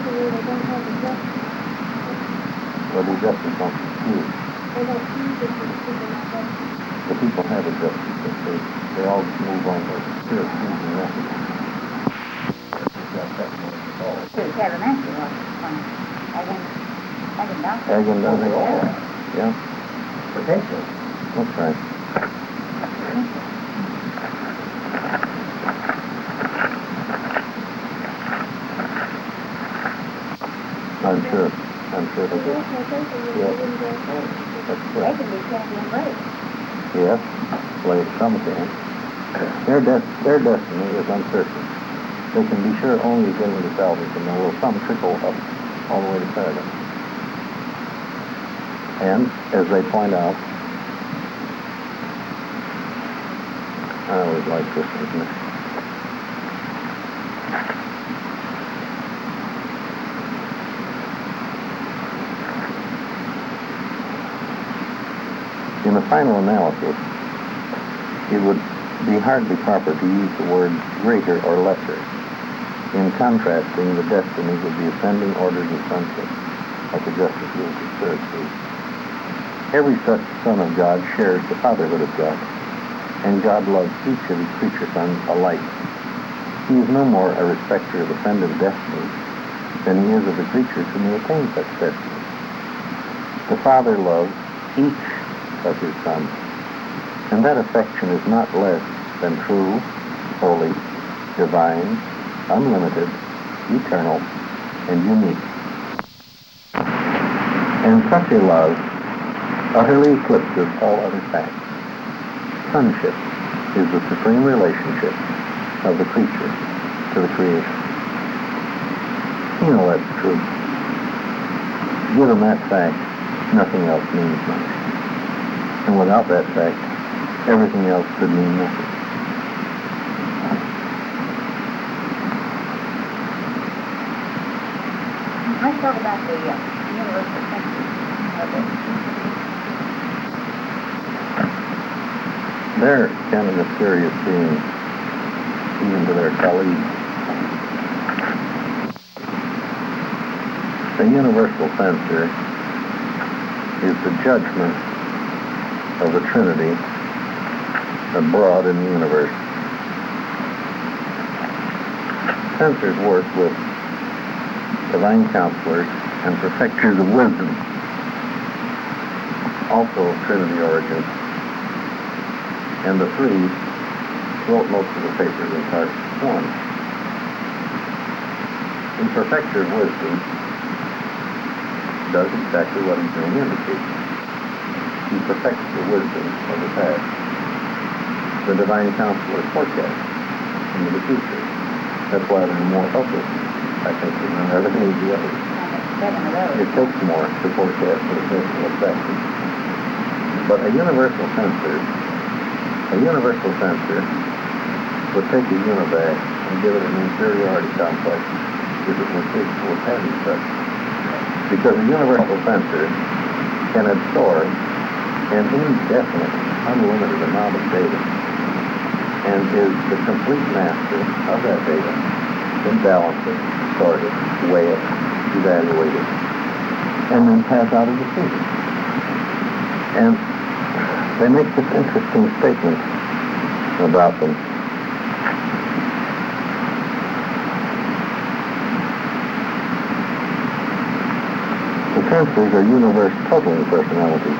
Well, the adjusters don't confuse. The people have adjusters, but they all just move on the pure fusion method. Hagen does it all. Yeah. Potential. That's right. I'm sure they do. Yes. That's correct. Yes, like some can. Their destiny is uncertain. They can be sure only of getting to salvation, and there will some trickle up all the way to paradise. And, as they point out, I always like this, isn't it? In the final analysis, it would be hardly proper to use the words greater or lesser in contrasting the destinies of the ascending orders of sonship, like Augustus Wills III. Every such son of God shares the fatherhood of God, and God loves each of his creature sons alike. He is no more a respecter of ascended destinies than he is of the creatures who may attain such destinies. The Father loves each of his sons, and that affection is not less than true, holy, divine, unlimited, eternal, and unique. And such a love utterly eclipses all other facts. Sonship is the supreme relationship of the creature to the creation. You know that's true. Given that fact, nothing else means much. And without that fact, everything else could mean nothing. Let's talk about the universal senses of it. They're kind of mysterious beings, even to their colleagues. The universal censor is the judgment of the Trinity abroad in the universe. Censors work with divine counselors and perfecters of wisdom, also of Trinity origin. And the three wrote most of the papers in part one. The perfecter of wisdom does exactly what his name indicates. He perfects the wisdom of the past. The divine counselor forecasts into the future. That's why there are more of them, I think, than there ever need be others. It takes more to forecast for the personal effect. But a universal censor would take a univac and give it an inferiority complex if it were capable of having such. Because a universal censor can absorb an indefinite, unlimited amount of data and is the complete master of that data, then balance it, sort it, weigh it, evaluate it, and then pass out a decision. And they make this interesting statement about them. The censors are universe totaling personalities.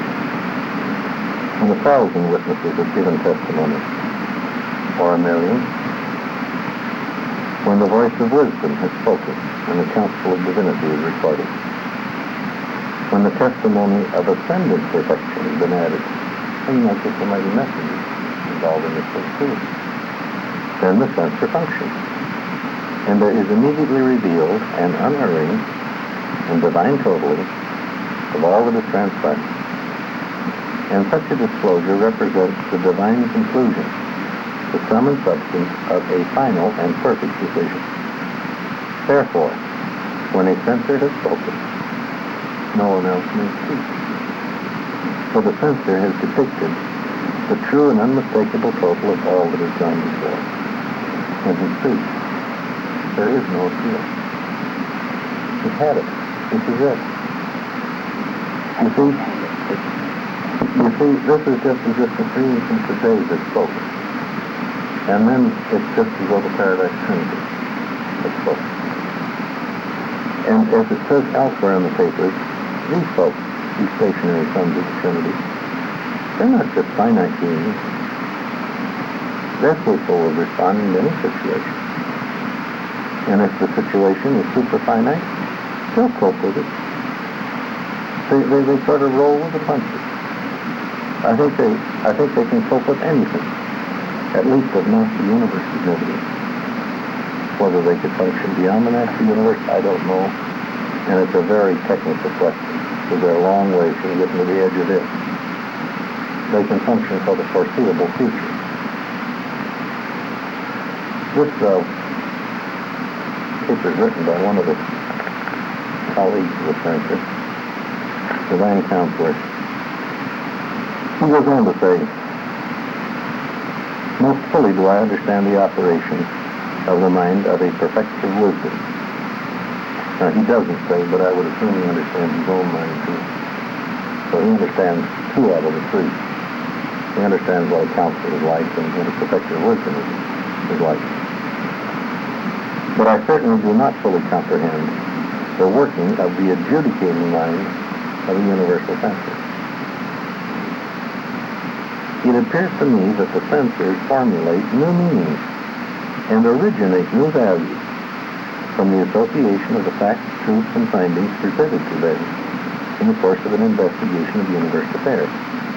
When 1,000 witnesses have given testimony, or 1,000,000, when the voice of wisdom has spoken and the counsel of divinity is recorded, when the testimony of ascended perfection has been added, and not just the mighty messengers involved in this thing too, then the censor functions, and there is immediately revealed an unerring and divine totaling of all that is transpired. And such a disclosure represents the divine conclusion, the sum and substance of a final and perfect decision. Therefore, when a censor has spoken, no one else may speak. For the censor has depicted the true and unmistakable total of all that has gone before. When he speaks, there is no appeal. It had it. This is it. You see, this is just as if the three ancients of days had spoken. And then it's just as though the Paradise Trinity had spoken. And as it says elsewhere in the papers, these folks, these stationary sons of the Trinity, they're not just finite beings. They're capable of responding to any situation. And if the situation is super finite, they'll cope with it. They sort of roll with the punches. I think they can cope with anything, at least of master universe significance. Whether they could function beyond the master universe, I don't know. And it's a very technical question, because they're a long way from getting to the edge of it. They can function for the foreseeable future. This paper is written by one of the colleagues of the censor, Divine Counselor. He goes on to say, most fully do I understand the operation of the mind of a perfective wisdom. Now, he doesn't say, but I would assume he understands his own mind, too. So he understands two out of the three. He understands what a counselor is like and what a perfective wisdom is like. But I certainly do not fully comprehend the working of the adjudicating mind of a universal censor. It appears to me that the censors formulate new meanings and originate new values from the association of the facts, truths, and findings presented to them in the course of an investigation of universe affairs.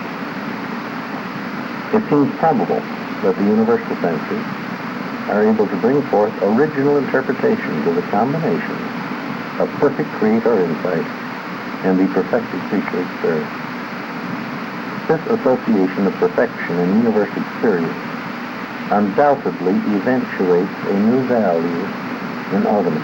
It seems probable that the universal censors are able to bring forth original interpretations of the combination of perfect creator insight and the perfected creature experience. This association of perfection and universe experience undoubtedly eventuates a new value in ultimate.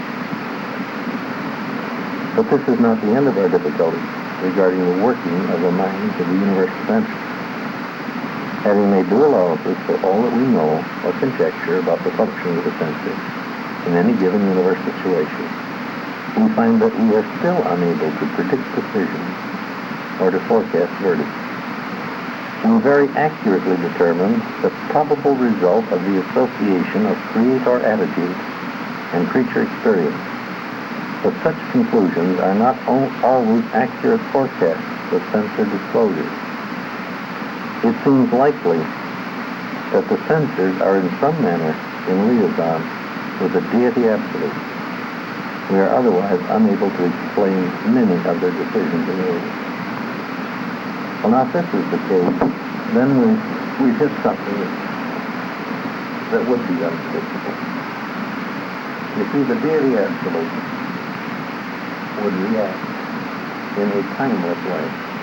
But this is not the end of our difficulty regarding the working of the minds of the universal censors. Having made due allowances for all that we know or conjecture about the function of the censor in any given universe situation, we find that we are still unable to predict decisions or to forecast verdicts. We very accurately determine the probable result of the association of creator attitude and creature experience, but such conclusions are not always accurate forecasts of censor disclosures. It seems likely that the censors are in some manner in liaison with the deity absolute. We are otherwise unable to explain many of their decisions and rules. Well, now if this is the case, then we've hit something that would be unpredictable. You see, the deity absolute would react in a timeless way.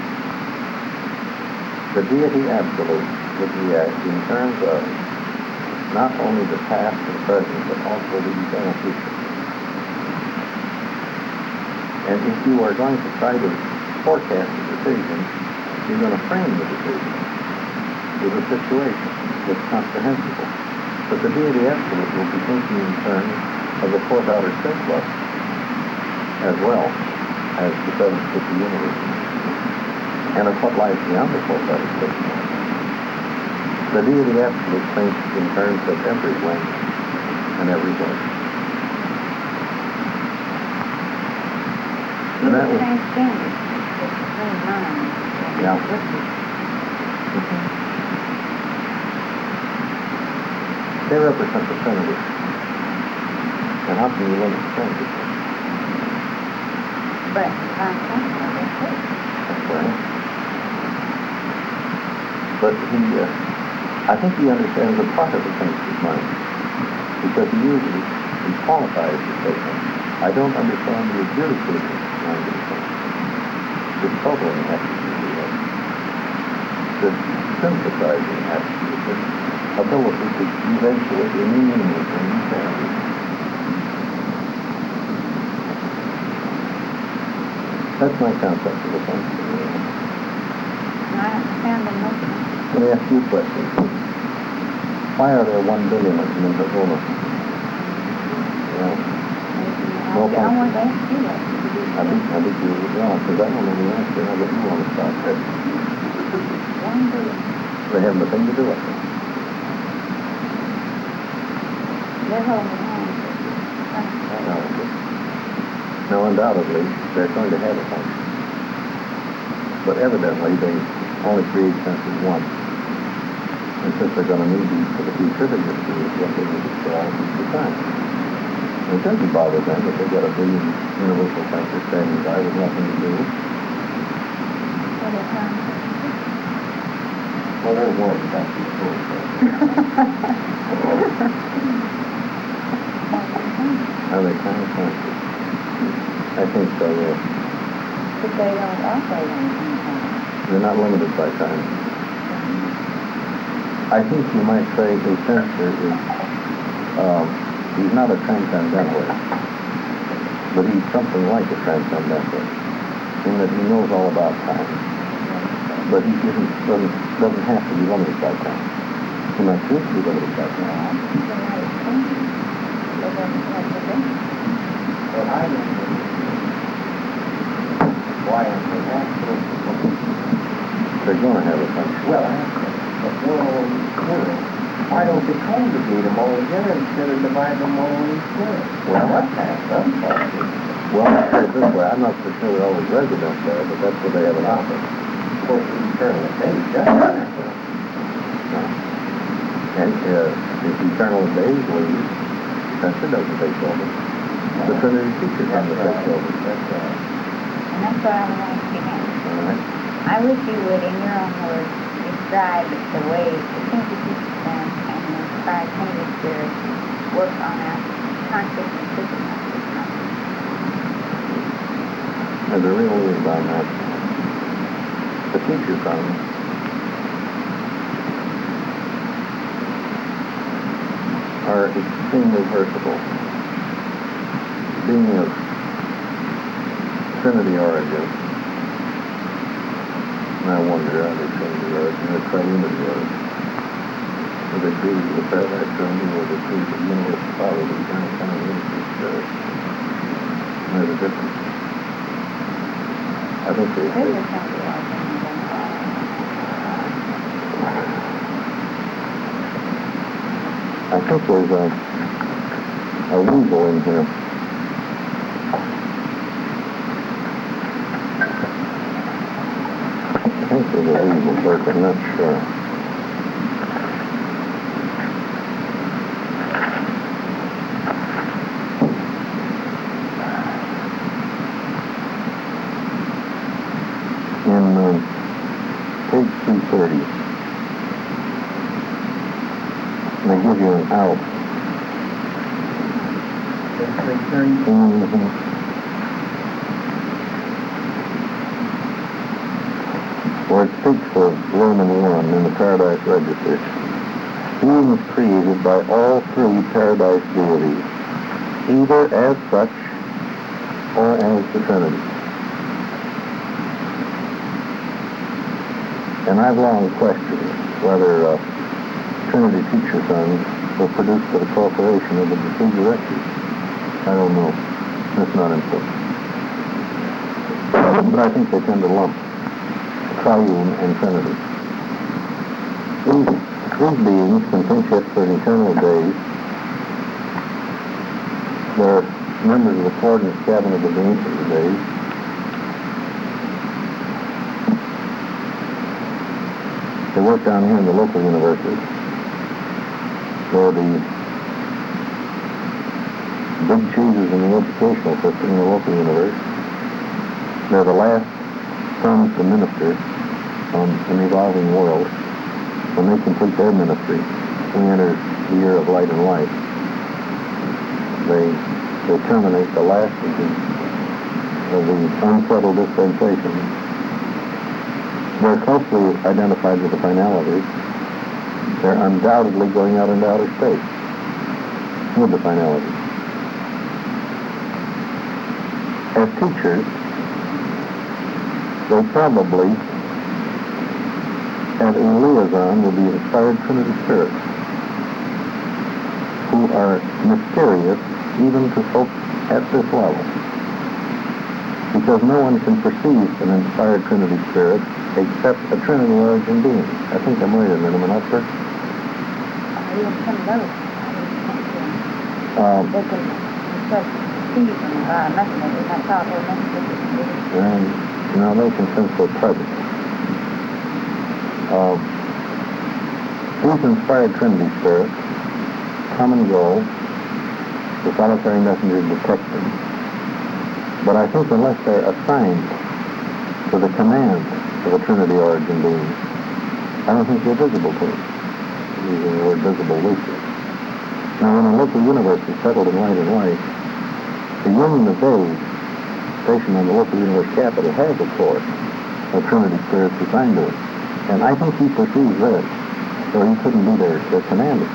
The deity absolute would react in terms of not only the past and present, but also the eternal future. And if you are going to try to forecast a decision, you're going to frame the decision with a situation that's comprehensible. But the deity absolute will be thinking in terms of the fourth outer space level, as well as the seventh fifty universe, and of what lies beyond the fourth outer space level. The deity absolute thinks in terms of every length and every way. And that was transcended the supreme mind. Yeah. They represent the Trinity. And how can you limit the Trinity? But That's right. But I think he understands a part of the Trinity's mind, because he qualifies the statement. I don't understand the adjudicating mind of the Trinity. The totaling attitude he has. The synthesizing attitude, the ability to eventuate a new meaning and new value. That's my concept of the function. I understand the motion. Let me ask you a question. Why are there 1 billion of them in Arizona? Yeah. Maybe No I function. want to ask you that. I think you were wrong, because I don't know the answer, and I got you on the spot there. One day. They have nothing to do with it. They're holding on. Now, undoubtedly, they're going to have a function. But evidently, they only create senses once. And since they're going to need these for the future, they just do what they need for all future time. And it doesn't bother them that they've got a billion universal sensors standing by with nothing to do. Well, there's more than that. Are they kind of sensors? I think so, yes. But they don't operate on time. They're not limited by time. I think you might say a sensor is, he's not a transcendentalist, but he's something like a transcendentalist, in that he knows all about time, but he doesn't have to be limited by time. He might choose to be limited by time. Well, I don't know why they absolutely they're going to have a function. Well, but why don't they congregate them all together instead of divide them all in square? Well, must have some function. Well, let's say it this way. I'm not so sure they're always residents there, but that's where they have an office. Of course, the eternal days, and if the eternal days leave, Spencer doesn't take over. The Trinity teaches them to take over. That's right. And that's what I would like to get. All right. I wish you would, in your own words, describe the way the Trinity teaches them and the inspired Trinity Spirit work on our conscious and superconscious consciousness. And there really is on that. The teacher sons are extremely versatile. Being of Trinity origin, and I wonder, are they Trinity origin or Triunity origin? Are they true to the Paradise Trinity, or are they true to the Universal Father, the Eternal Son of the Innocent Spirit? There's a difference. I think they I think there's a weasel in here. I think there's a weasel, but I'm not sure. In page 230, they give you an out. Where it speaks of Roman 1 in the Paradise Register. Being is created by all three Paradise deities, either as such or as the Trinity. And I've long questioned whether Trinity teacher sons were produced by the cooperation of the two directors. I don't know. That's not important. But I think they tend to lump Triune and Trinity. These beings can think yet for an eternal days. They're members of the coordinate cabinet of the ancient days. They work down here in the local universes, where the big cheeses in the educational system in the local universe. They're the last sons to minister on an evolving world. When they complete their ministry, we enter the year of light and life. They terminate the last of the unsettled dispensation. They're closely identified with the finalities. They're undoubtedly going out into outer space with the finalities. As teachers, they probably have a liaison with the inspired Trinity spirits, who are mysterious even to folks at this level. Because no one can perceive an inspired Trinity Spirit except a Trinity origin being. I think I'm right in it, am I not, sir? Even some of those, they can perceive messages. That's all their messages. And, they can sense their presence. These inspired Trinity Spirits come and go. The solitary messengers detect them. But I think unless they're assigned to the command of a Trinity origin being, I don't think they're visible to us. Using the word visible loosely. Now, when a local universe is settled in light and light, the Union of Days, stationed on the local universe capital, has, of course, a Trinity Spirit assigned to it. And I think he perceives this, or he couldn't be their commander.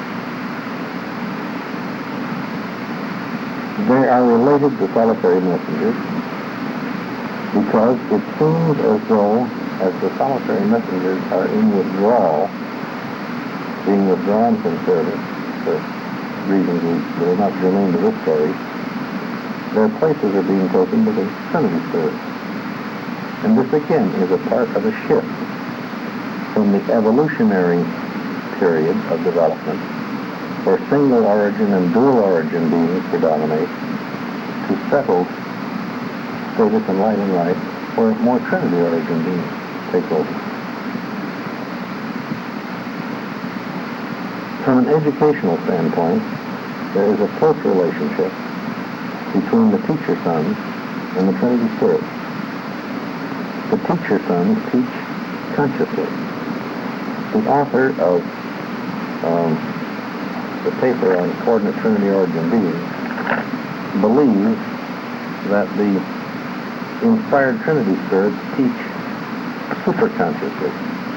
They are related to solitary messengers because it seems as though, as the solitary messengers are in withdrawal, being withdrawn from service for reasons that are not germane to this story, their places are being taken by the Trinity Spirit. And this again is a part of a shift from the evolutionary period of development, where single origin and dual origin beings predominate, to settled status and light and light, where more Trinity origin beings take over. From an educational standpoint, there is a close relationship between the teacher sons and the Trinity Spirit. The teacher sons teach consciously. The author of the paper on coordinate Trinity origin beings believes that the inspired Trinity Spirits teach superconsciously.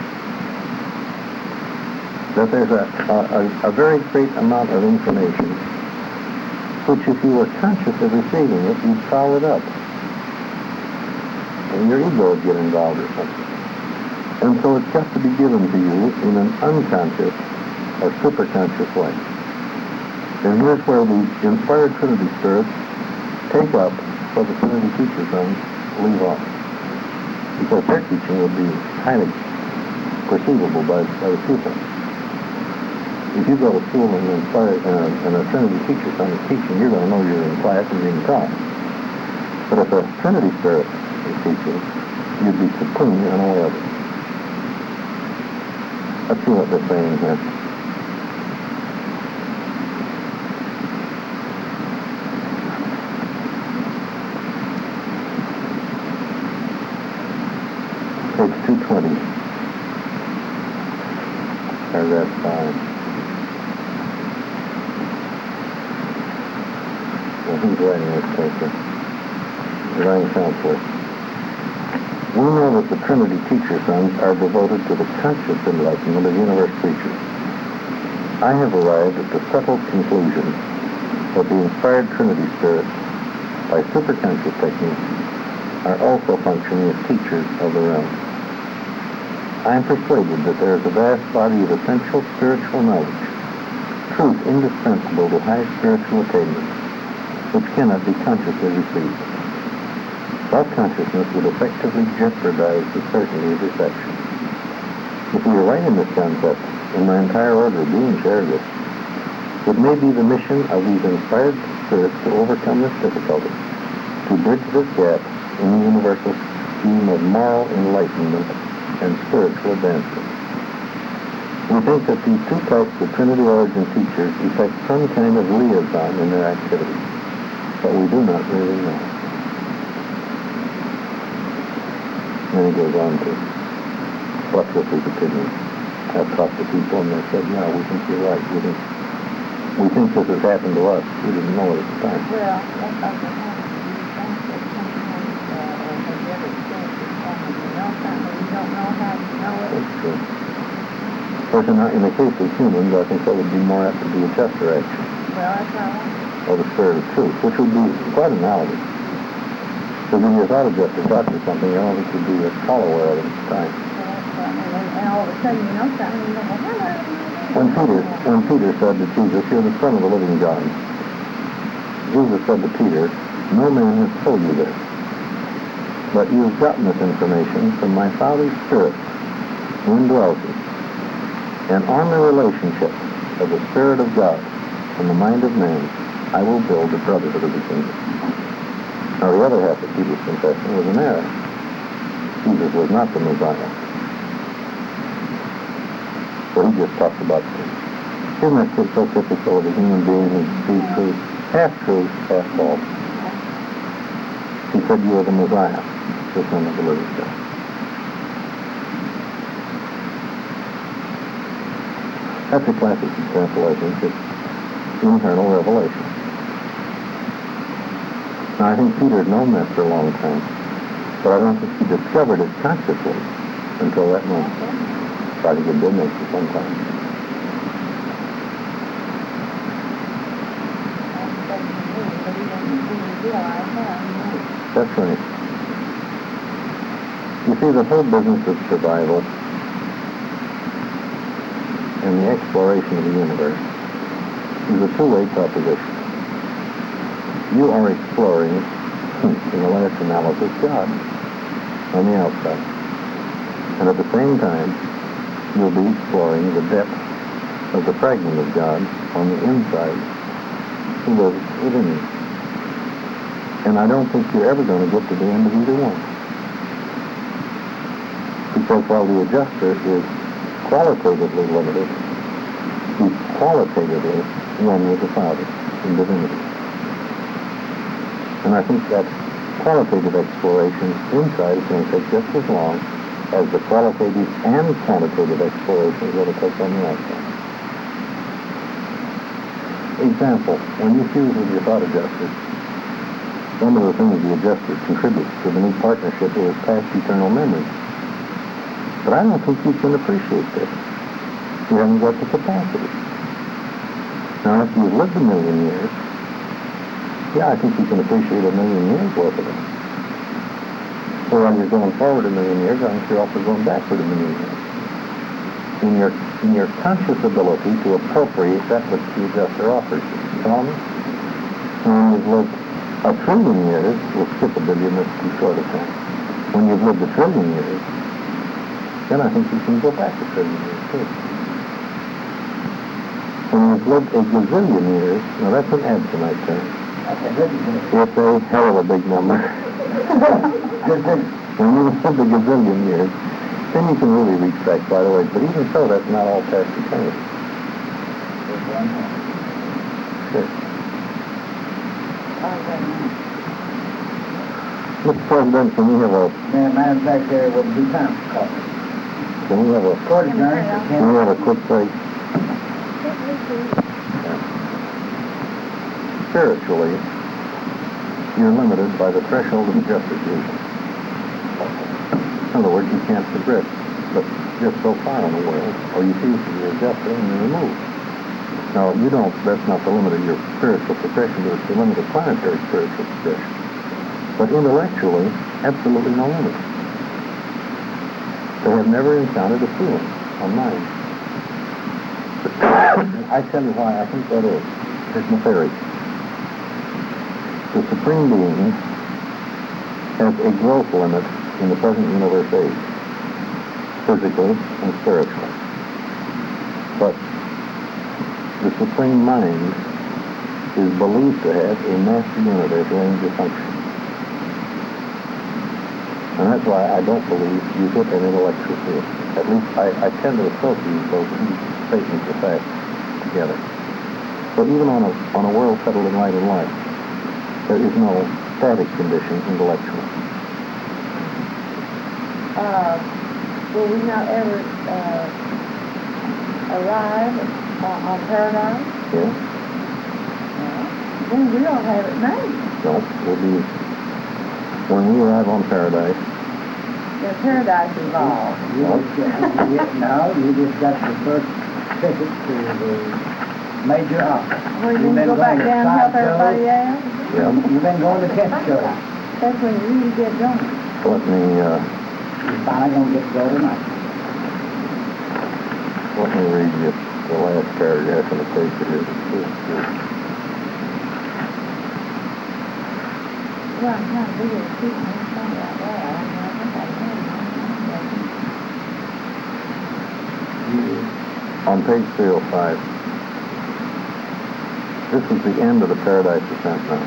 That there's a very great amount of information which, if you were conscious of receiving it, you'd foul it up. And your ego would get involved or something. And so it's got to be given to you in an unconscious or superconscious way. And here's where the inspired Trinity Spirits take up what the Trinity teacher sons leave off. Because their teaching would be highly perceivable by the pupil. If you go to school and a Trinity teacher son is teaching, you're going to know you're in class and being taught. But if a Trinity Spirit is teaching, you'd be completely unaware of it. Let's see what they're saying here. Page 220. Paragraph 5. Well, who's writing this paper? Divine Counselor. We know that the Trinity teacher sons are devoted to the conscious enlightenment of universe creatures. I have arrived at the settled conclusion that the inspired Trinity Spirits, by superconscious techniques, are also functioning as teachers of the realm. I am persuaded that there is a vast body of essential spiritual knowledge, truth indispensable to high spiritual attainment, which cannot be consciously received. Self-consciousness would effectively jeopardize the certainty of reception. If we are right in this concept, and my entire order of being share this, it may be the mission of these inspired spirits to overcome this difficulty, to bridge this gap in the universal scheme of moral enlightenment and spiritual advancement. We think that these two types of Trinity origin teachers effect some kind of liaison in their activity, but we do not really know. Then he goes on to buttress his opinion. I've talked to people and they said, yeah, we think you're right. We think this has happened to us. We didn't know it at the time. Well, that's all that happens. Have you ever experienced it? You know something, you don't know how you know it. That's true. Of course, in the case of humans, I think that would be more apt to be a Chester action. Well, that's all. Or the spirit of truth, which would be quite analogous. Because when you thought of Chester taught you something, I don't think you'd be at all aware of it at the time. And all of a sudden you know something, you go, well, how do I know? When Peter said to Jesus, "You're the Son of the living God," Jesus said to Peter, "No man has told you this, but you have gotten this information from my Father's Spirit who indwells you. And on the relationship of the Spirit of God and the mind of man, I will build the brotherhood of the kingdom." Now, the other half of Peter's confession was an error. Jesus was not the Messiah. So he just talked about truth. Isn't that so typical of a human being who sees truth? Half truth, half false. He said you are the Messiah, the Son of the living God. That's a classic example, I think, of internal revelation. Now, I think Peter had known that for a long time, but I don't think he discovered it consciously until that moment. So I think it did make for some time. That's right. You see, the whole business of survival and the exploration of the universe is a two-way proposition. You are exploring, in the last analysis, God on the outside. And at the same time, you'll be exploring the depth of the fragment of God on the inside who lives within you. And I don't think you're ever going to get to the end of either one. Because while the adjuster is qualitatively limited, he's qualitatively one with the Father in divinity. And I think that qualitative exploration inside is going to take just as long as the qualitative and quantitative exploration is going to take on the outside. Example, when you fuse with your thought adjuster, one of the things the adjuster contributes to the new partnership is past eternal memory. But I don't think you can appreciate this. You haven't got the capacity. Now, if you've lived 1,000,000 years, yeah, I think you can appreciate 1,000,000 years worth of it. So while you're going forward 1,000,000 years, I think you're also going backward 1,000,000 years. In your conscious ability to appropriate that which the adjuster offers you. You follow me? When you've lived 1,000,000,000 years, we'll skip 1,000,000,000, that's too short a time. When you've lived 1,000,000,000 years, then I think you can go back 1,000,000,000 years too. When you've lived 1,000,000,000 years, now that's an Absonite term. It's a hell of a big number. When you've lived 1,000,000,000 years, then you can really reach back quite a ways. But even so, that's not all past eternity. Sure. Mr. President, can we have a... Matter of fact, there will be time for coffee. Can we have a... Can we have a quick break? Spiritually, you're limited by the threshold of adjuster's vision. In other words, you can't progress but just so far in the world, or you fuse to the adjuster and you remove. Now, that's not the limit of your spiritual progression, but it's the limit of planetary spiritual progression. But intellectually, absolutely no limit. They have never encountered a feeling on mind. I tell you why I think that is. Here's my theory. The Supreme Being has a growth limit in the present universe age, physically and spiritually. But the Supreme Mind is believed to have a master universe range of function. And that's why I don't believe you hit an intellectual field. At least I tend to associate those two statements of fact together. So even on a world settled in light and life, there is no static condition intellectually. Will we not ever arrive on paradise? Yeah? Then we don't have it made. No, when we arrive on paradise. The paradise is all. No, you just got the first ticket to the major office. Where you can go back down and help everybody out? Yeah. You've been going to test shows. That's when you really get going. Let me, You're finally going to get to go tonight. let me read you the last paragraph in the paper here. Well, I'm trying to do is keep me from that way. I don't know if I On page 305, this is the end of the Paradise Ascent now.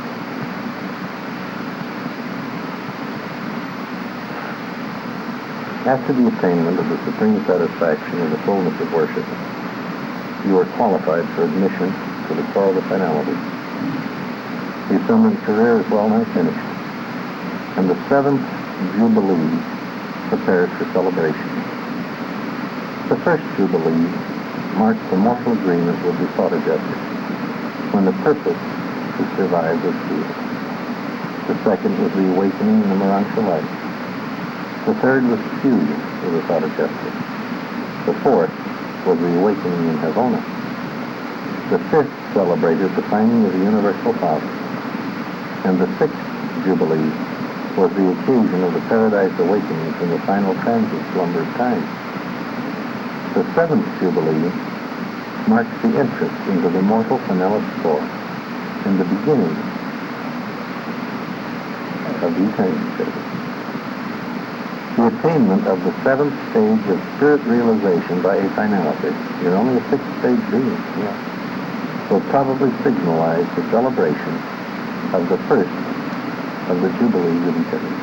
After the attainment of the supreme satisfaction in the fullness of worship, you are qualified for admission to the core of the finality. The ascendant career is well nigh finished, and the seventh Jubilee prepares for celebration. The first Jubilee marks the mortal agreement with the thought adjuster, when the purpose to survive was sealed. The second was the awakening in the Morangsha light. The third was fusion with the thought adjuster. The fourth was the awakening in Havona. The fifth celebrated the finding of the Universal Father. And the sixth Jubilee was the occasion of the Paradise awakening from the final transit slumber of time. The seventh Jubilee marks the entrance into the mortal Pinellas core and the beginning of the eternity service. The attainment of the seventh stage of spirit realization by a finality, you're only a sixth stage being, will probably signalize the celebration of the first of the Jubilees of eternity.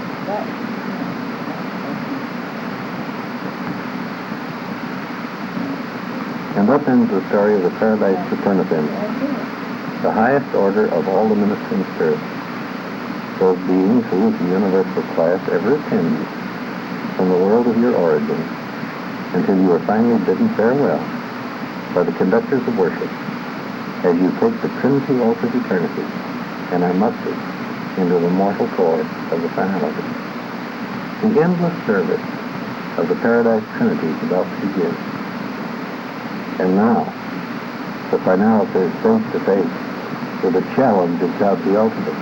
And thus ends the story of the Paradise Supernathen, the highest order of all the ministering spirits, those beings who, as the universal class, ever attend you from the world of your origin until you are finally bidden farewell by the conductors of worship as you take the Trinity Oath of eternity and are mustered into the mortal core of the finality. The endless service of the Paradise Trinity is about to begin. And now, the finality is face to face with the challenge of God the Ultimate.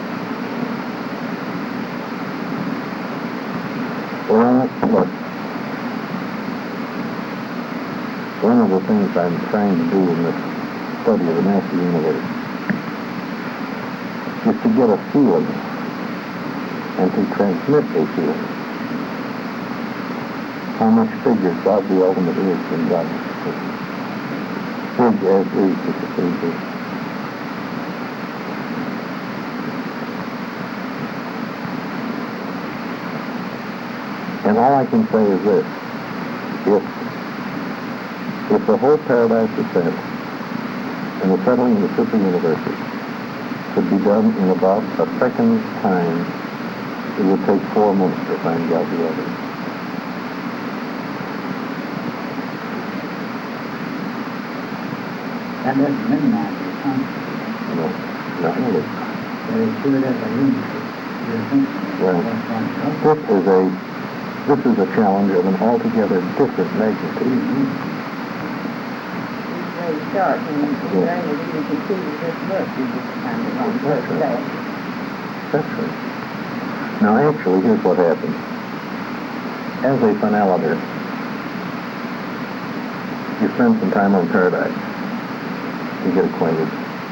Well, look, one of the things I'm trying to do in this study of the master universe is to get a feeling and to transmit a feeling. How much bigger God the Ultimate is than God. Big as is the Supreme Being. And all I can say is this: if the whole Paradise Ascent and the settling of the super universes could be done in about a second's time, it would take 4 months to find God the Ultimate. That doesn't minimize the concept. No, not really. But it's sure does a limit. Well, this is a challenge of an altogether different magnitude. He's very sharp, and he's learning to see this book. He's just kind of on the first day. That's right. Now, actually, here's what happens. As a finaliter, you spend some time on Paradise. You get acquainted.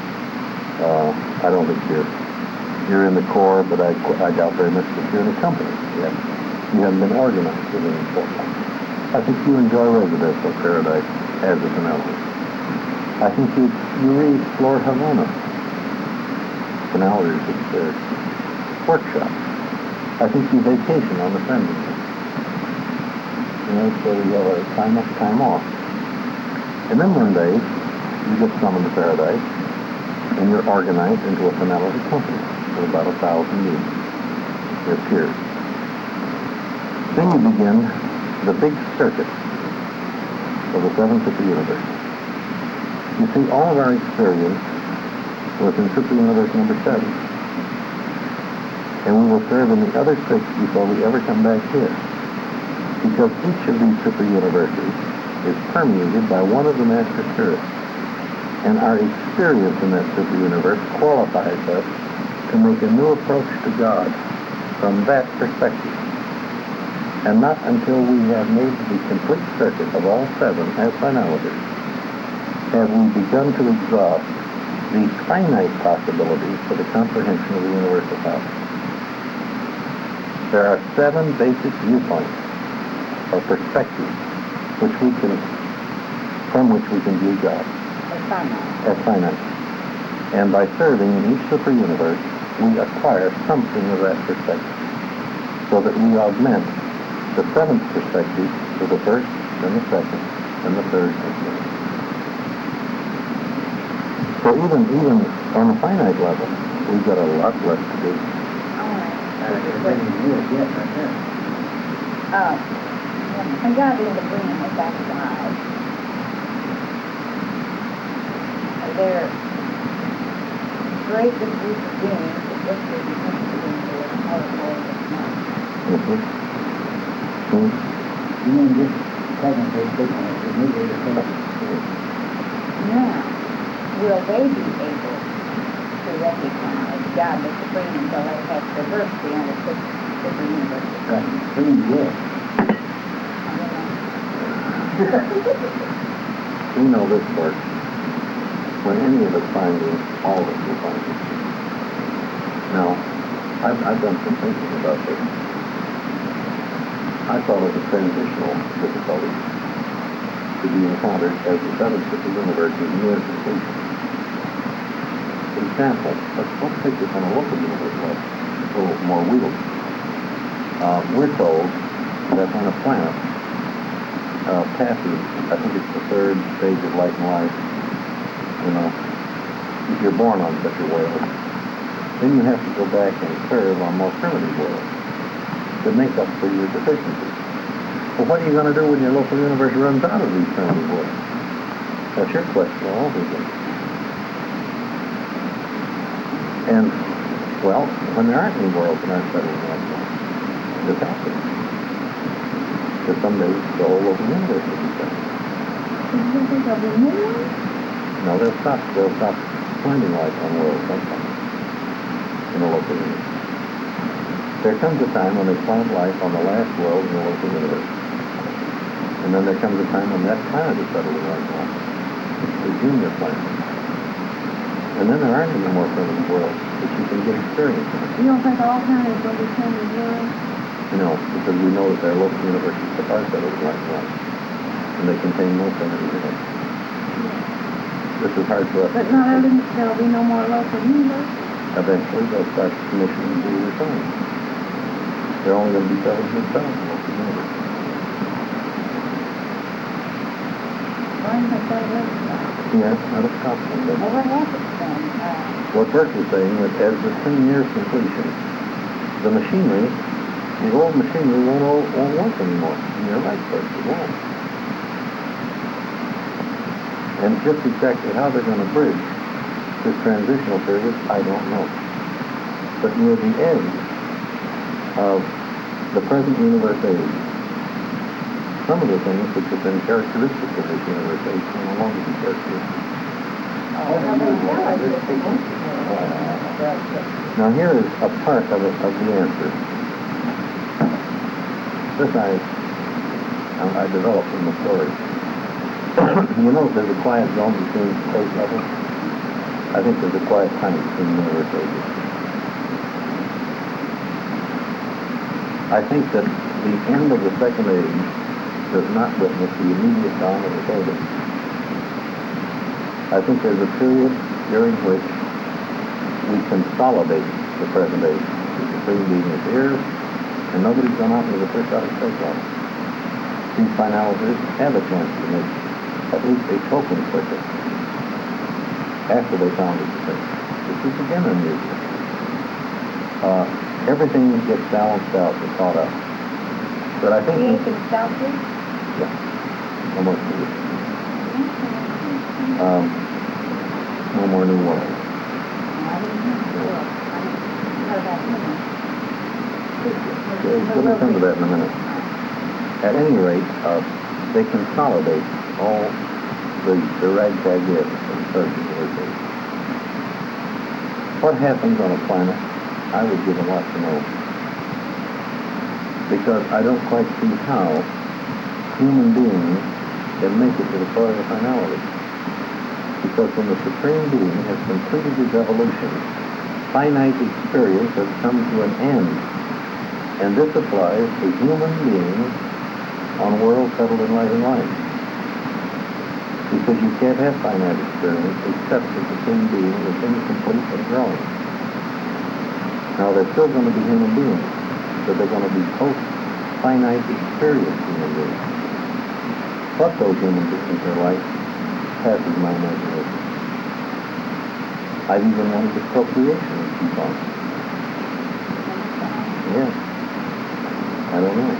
I don't think you're in the core, but I doubt very much that you're in a company yet. You haven't been organized within the core. I think you enjoy residential Paradise as a finality. I think you re-explore Havona. Finaliters at their workshop. I think you vacation on the Sunday. So you have a time up, time off. And then one day, you get summoned to Paradise, and you're organized into a finality company with about 1,000 units. Your peers. Then you begin the big circuit of the seventh super universe. You see, all of our experience was in super universe number 7. And we will serve in the other 6 before we ever come back here. Because each of these super universes is permeated by one of the master spirits. And our experience in that super universe qualifies us to make a new approach to God from that perspective. And not until we have made the complete circuit of all 7 as finaliters have we begun to exhaust the finite possibilities for the comprehension of the universal power. There are 7 basic viewpoints or perspectives from which we can view God as finite. And by serving in each super universe, we acquire something of that perspective, so that we augment the 7th perspective to the 1st, then the 2nd, and the 3rd, and the 4th. So even on a finite level, we've got a lot left to do. When God is the being of that side, their greatest group of beings is just the into a powerful You mean this technically speaking, it's immediately the now, will they be able to recognize God as supreme until they have traversed the super universe? Supreme, yes. We know this part. When any of us find it, all of us will find it. Now, I've done some thinking about this. I call it a transitional difficulty to be encountered as the 7th super universe is near completion. For example, let's take this on a local universe level, a little more wieldy. We're told that when a planet passes, I think it's the 3rd stage of light and life, if you're born on such a world, then you have to go back and serve on more primitive worlds to make up for your deficiencies. Well, what are you going to do when your local universe runs out of these primitive worlds? That's your question all over again. And, well, when there aren't any worlds that aren't settling like that, this happens. Because someday the whole local universe will be settled. No, they'll stop finding life on worlds sometime in the local universe. There comes a time when they find life on the last world in the local universe. And then there comes a time when that planet is settled in life on, the junior planet. And then there aren't any more primitive worlds that you can get experience in. You don't think all planets will be turning blue? No, because we know that there are local universes that are settled in life on, and they contain no primitive worlds. This is hard for us. But there'll be no more local universe? Eventually, they'll start commissioning to return. They're only going to be settled themselves in local universe. Why do you think that is? Yes, not a problem. Well, what happens then? What Burke was saying was, as the 10 years completion, the machinery, the old machinery won't work anymore. And you're right, Burke, it won't. And just exactly how they're going to bridge this transitional period, I don't know. But near the end of the present universe age, some of the things which have been characteristic of this universe age will no longer be characteristic. Now here is a part of the answer. This I developed in the story. You know, there's a quiet zone between space levels. I think there's a quiet time between universe ages. I think that the end of the second age does not witness the immediate dawn of the third age. I think there's a period during which we consolidate the present age. The Supreme Being is here, and nobody's gone out into the first outer space level. These finalities have a chance to make at least a token quicker after they founded the space. This is again unusual. Everything gets balanced out and caught up. But I think... Creation selfish? Yeah. Almost creation. No more new world. We'll come to that in a minute. At any rate, they consolidate all the ragtag is in the What happens on a planet, I would give a lot to know. Because I don't quite see how human beings can make it to the part of the finality. Because when the Supreme Being has completed his evolution, finite experience has come to an end. And this applies to human beings on a world settled in light and life. Because you can't have finite experience except as the Supreme Being is incomplete and growing. Now, they're still going to be human beings, but they're going to be post-finite experience human beings. What those human beings are like passes my imagination. I've even wanted to procreation and keep on. Yeah. I don't know.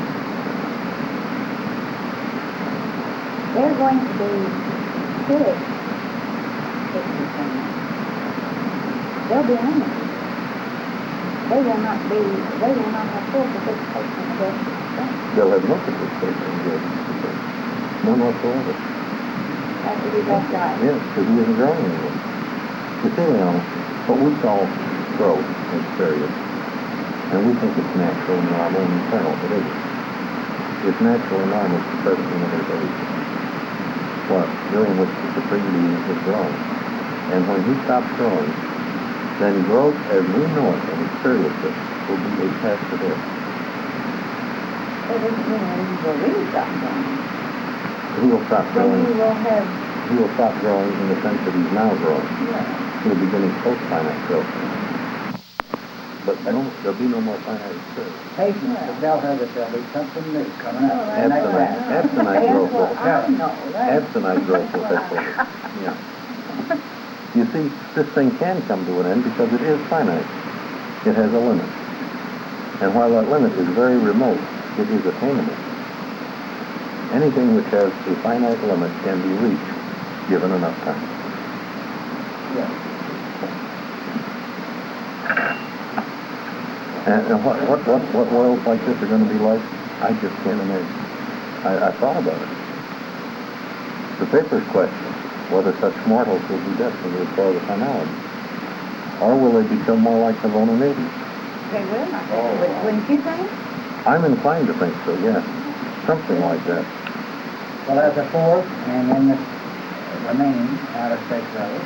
They're going to be good. They'll be limited. They will not have full participation in the best of the thing. They'll have no participation in good. None whatsoever. That's right. Yes, because he isn't growing anymore. You see, Leona, what we call growth and experience, and we think it's natural, normal, and eternal. It isn't. It's natural and normal to the present universe age. What? During which the Supreme Being is growing. And when he stops growing, then growth as we know it and experience it will be a past event. That doesn't mean that he will really stop growing. He will stop Then growing. he will have, He will stop growing in the sense that he's now growing. He'll be getting post-finite growth. But there'll be no more finite experience. Patience to tell her that there'll be something new coming up. Abstinent growth will that's Abstinent growth will take place. Yeah. You see, this thing can come to an end because it is finite. It has a limit. And while that limit is very remote, it is attainable. Anything which has a finite limit can be reached, given enough time. Yeah. And what worlds like this are going to be like, I just can't imagine. I thought about it. The papers question whether such mortals will be destined to acquire the finality, or will they become more like the Lona natives? They will, I think. Wouldn't you think? I'm inclined to think so, yes. Something like that. Well, as a fourth, and then the remaining outer space levels,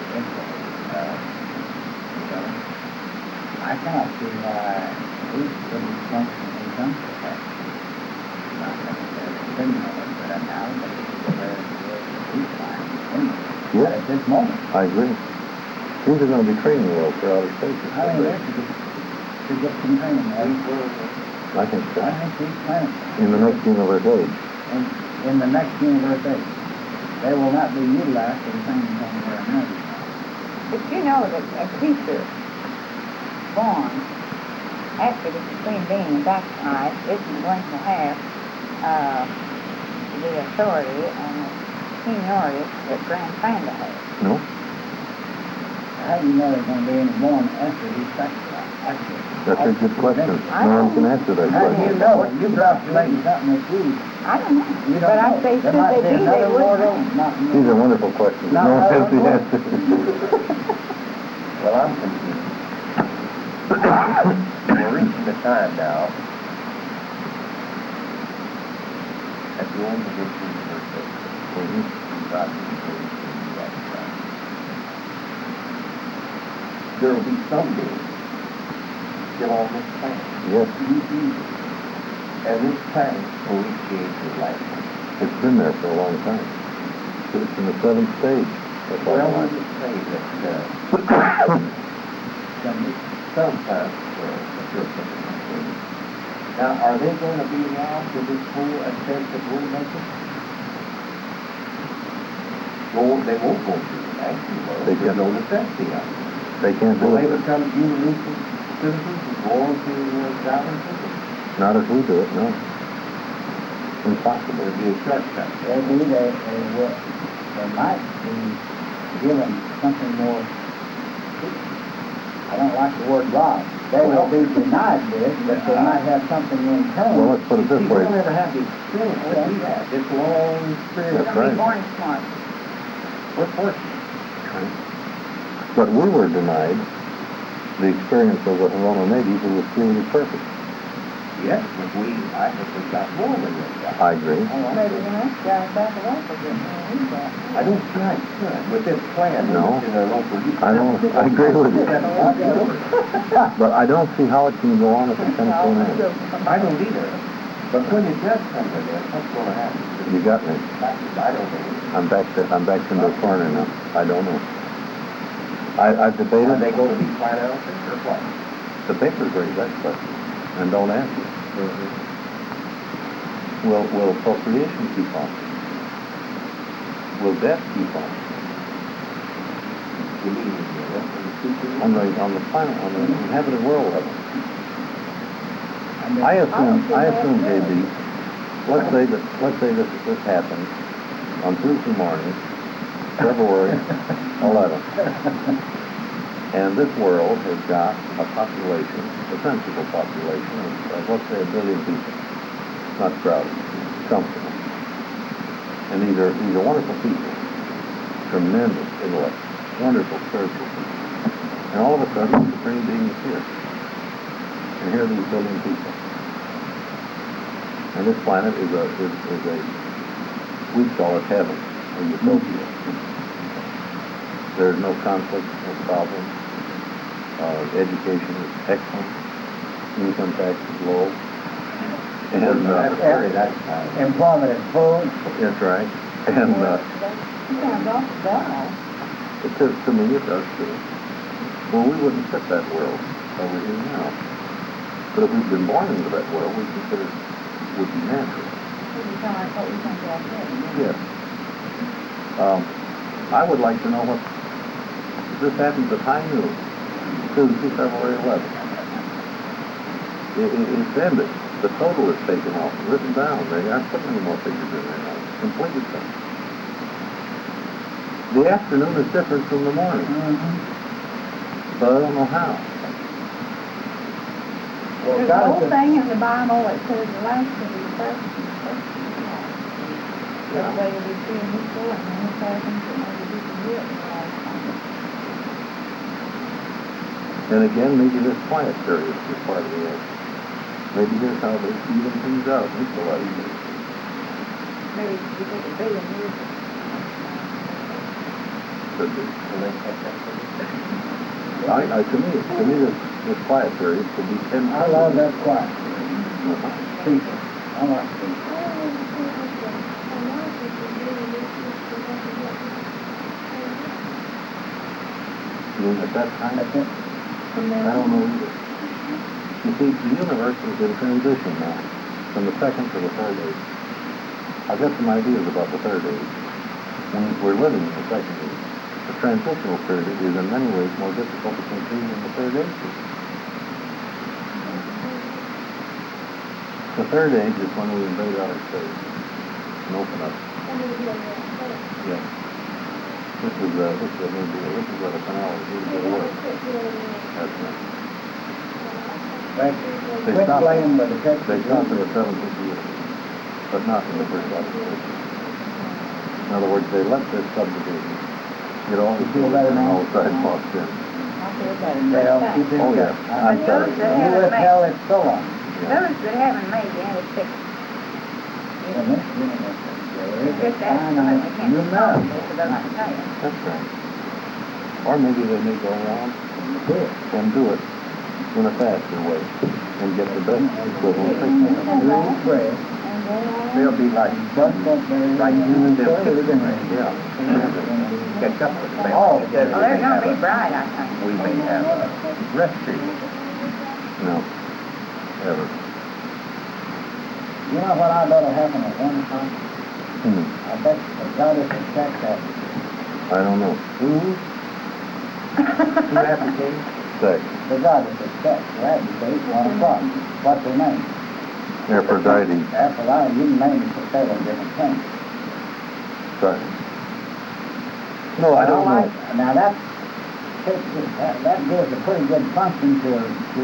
I cannot see why we couldn't function in some capacity. Not necessarily criminal, but now they're peace line. Yeah. At this moment. I agree. These are going to be training worlds for outer space. I mean, they should get some training. I think so. I think these planets, In the next universe age. in the next universe age, they will not be utilized for the same thing they're now. But you know that a creature born after the Supreme Being is actualized isn't going to have the authority and the seniority that Grandfather has. No? How do you know there's going to be any born after he's actually? That's a good question. No one can answer that How do you question. know? You postulating something that you I don't know. don't But know. I say, There should might they be be, they another mortal. wouldn't. These are wonderful questions. No, No one has the no, answer. Well, I'm confused. We're reaching the time now at the end of this universe where we've got to engage in the exercise. There will be some beings still on this planet. Yes, And this planet will initiate your life. it's been there for a long time. It's in the 7th stage. That's why I Well, we like it. would say that sometimes now, are they going to be around to this whole ascent that we're making? Well, they won't go through it, actually. Well, They there's can't. no necessity of it. They can't Will do they it. become universal citizens and go on to traveling citizens? Not as we do it, no. Impossible. It'd be a shortcut. they might be given something more. I don't like the word robbed. They will be denied this, but they might have something Well, internal. let's put it this See, they'll way. never have the experience that we have. This long experience. That's They'll be right. born smart. We're fortunate. But we were denied the experience of the Hawaiian native who was created perfect. Yes, but I think we got more than we got. I agree. Maybe the next guy back of us will get more than we got. I don't think I could. With this plan, No. in our local use. I agree with you. But I don't see how it can go on if it comes to an end. I don't either. But when it does come to this, what's going to happen? You got me. I don't know. I'm back into the corner now. I don't know. I've debated. Are they going to be flat out or what? The papers raise that question and don't answer. Will appropriation keep on? Will debt keep on? You mean, On the planet, on the inhabited world level? I assume, JB, let's say this happened on Tuesday morning, February 11th. And this world has got a population, a sensible population of let's say 1 billion people. Not crowded, comfortable. And these are wonderful people, tremendous intellect, wonderful spiritual people. And all of a sudden, the Supreme Being is here. And here are these billion people. And this planet is a we call it heaven, or utopia. There's no conflict, no problem. Education is excellent. Income tax is low. And employment is full. That's right. And Sounds awful dull. to me it does too. Well, we wouldn't fit that world over here now. But if we'd been born into that world, we consider it would be natural. It's kind of like what we think about that. Yes. I would like to know what this happens at high noon, Tuesday, February 11th. It's ended. The total is taken off, written down. They aren't putting any more figures in there now. Completely finished. The afternoon is different from the morning. But I don't know how. Well, There's a God whole is thing in the Bible that says the last will be first and the first will be last. Everybody will be free and equal, and then this happens, and maybe we can do it in the last time. And again, maybe this quiet period is part of the answer. Maybe here's how they even things out. It's a lot easier. Maybe we take a billion years. Could be. To me, this quiet period could be 10 I love that quiet. Uh-huh. Peace. I like peace. I mean, at that time, That's it. I don't know either. You see, the universe is in transition now, from the second to the third age. I've got some ideas about the third age. We're living in the second age. The transitional period is in many ways more difficult to conceive than the third age is. The third age is when we invade outer space and open up. Yes. This is a new deal. This is what a canal is going to work. That's right. Quit playing with the text. They stopped in the 7th year, but not in the first occupation. In other words, they let this subdivision get all the feel better and now? all the sidewalks in. I feel better. Well, keep it Oh, good. yeah. I'm But sorry. those that You haven't withheld made, it so long. Yeah. those that haven't made the anti-fix, And this universe is it's very just absolutely can't You stop know. it for those that tell you. That's right. Or maybe they may go around and do it in a faster way and get the best equivalent treatment. Real prayer. And go on. They'll be like, But very like using them kitchen rings. Yeah. Catch up with them. Oh, It says Well, we they're may gonna have be a- bright, I think. We may have a rescue. No. Ever. You know what I bet will happen at one time? Hmm. I bet the goddess of sex happens. I don't know. Who advocates? Sex. The goddess of sex, right? Because 1 o'clock. What's her name? Aphrodite. Aphrodite. You can name it for several different things. Sorry. No, I don't know. Now that gives a pretty good function to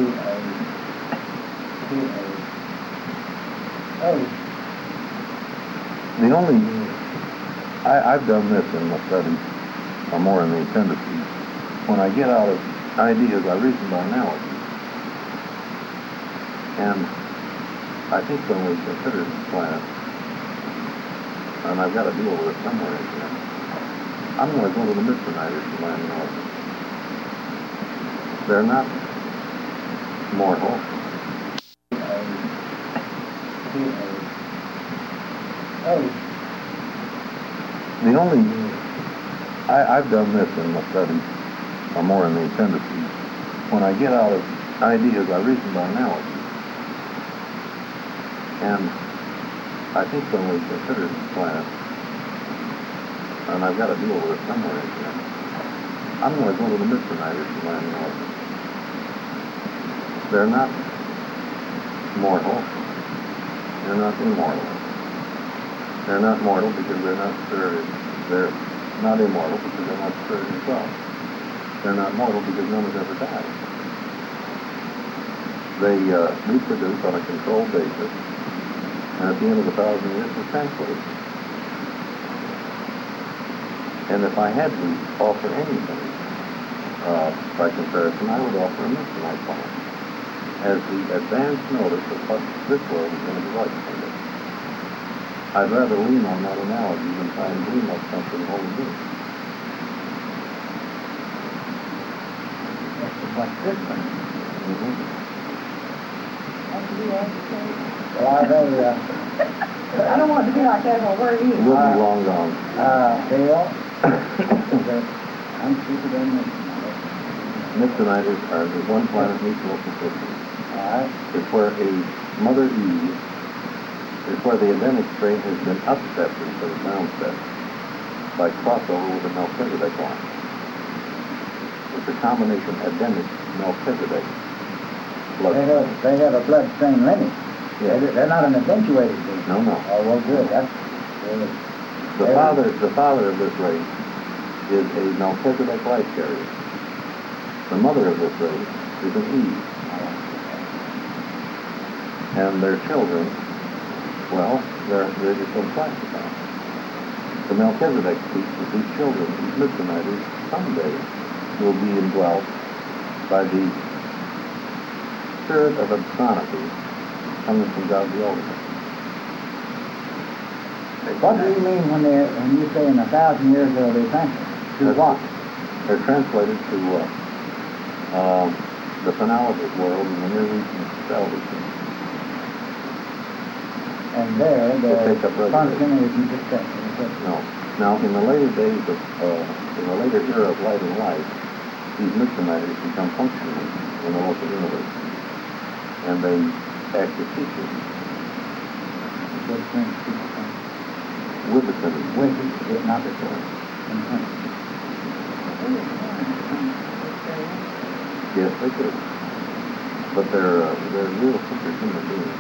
The only, I've done this in my studies, or more in the appendices. When I get out of ideas, I reason by analogy. And I think when we consider this planet, and I've got to deal with it somewhere in here, I'm going to go to the Midnighters to land on. They're not mortal. The only, I've done this in my studies, or more in the appendices. When I get out of ideas, I reason by analogy. And I think when we consider this planet, and I've got to deal with it somewhere in here, I'm going to go to the Midnighters to land on. They're not mortal. They're not immortal. They're not mortal because they're not spirit. They're not immortal because they're not spirit themselves. They're not mortal because none has ever died. They reproduce on a controlled basis, and at the end of 1,000 years, they're translated. And if I had to offer anything by comparison, I would offer a Midnight Planet as the advance notice of what this world is going to be like someday. I'd rather lean on that analogy than try and dream up something wholly new. What's this one? Mm-hmm. Are they, I don't want it to be like that whole word either. We'll be long gone. Dale? I'm stupid on this. Midnighters are the one planet meets local system. All right. It's where a Mother Eve, it's where the Adamic strain has been upset instead of downset by crossover with the Melchizedek line. It's a combination Adamic Melchizedek blood strain. They have a blood strain lineage. Yeah. They're not an eventuated group. No. Oh, well, good. That's The father of this race is a Melchizedek life carrier. The mother of this race is an Eve. And their children, well, they're just unclassified. The Melchizedek speaks that these children, these Midnighters, someday will be indwelt by the spirit of obscenity coming from God the Ultimate. What do you mean when you say in 1,000 years they'll be translated? To what? They're translated to the Phenolitic world in the Near East and Salvation. And there, They take up the function isn't the same. No. Now, in the later days of, in the later era of light and life, these Midnighters become functioning in the local universe. And they act as teachers with the Trinity. With it, not the source. Yes, they could. But they're real superhuman beings.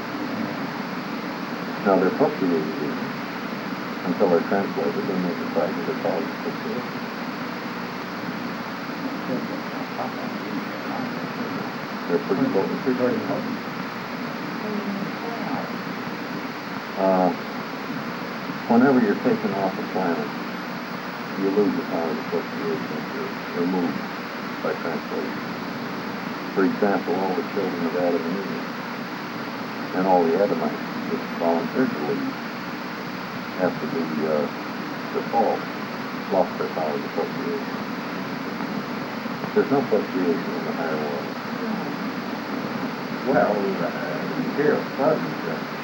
Now, they're procreating beings until they're translated and they decide that they're called procreation. They're pretty potent creatures. Whenever you're taken off the planet, you lose the power of procreation. You're removed by translation. For example, all the children of Adam and Eve and all the Adamites that volunteered to leave after the fall lost their power of procreation. There's no procreation in the higher world. Well, material sons,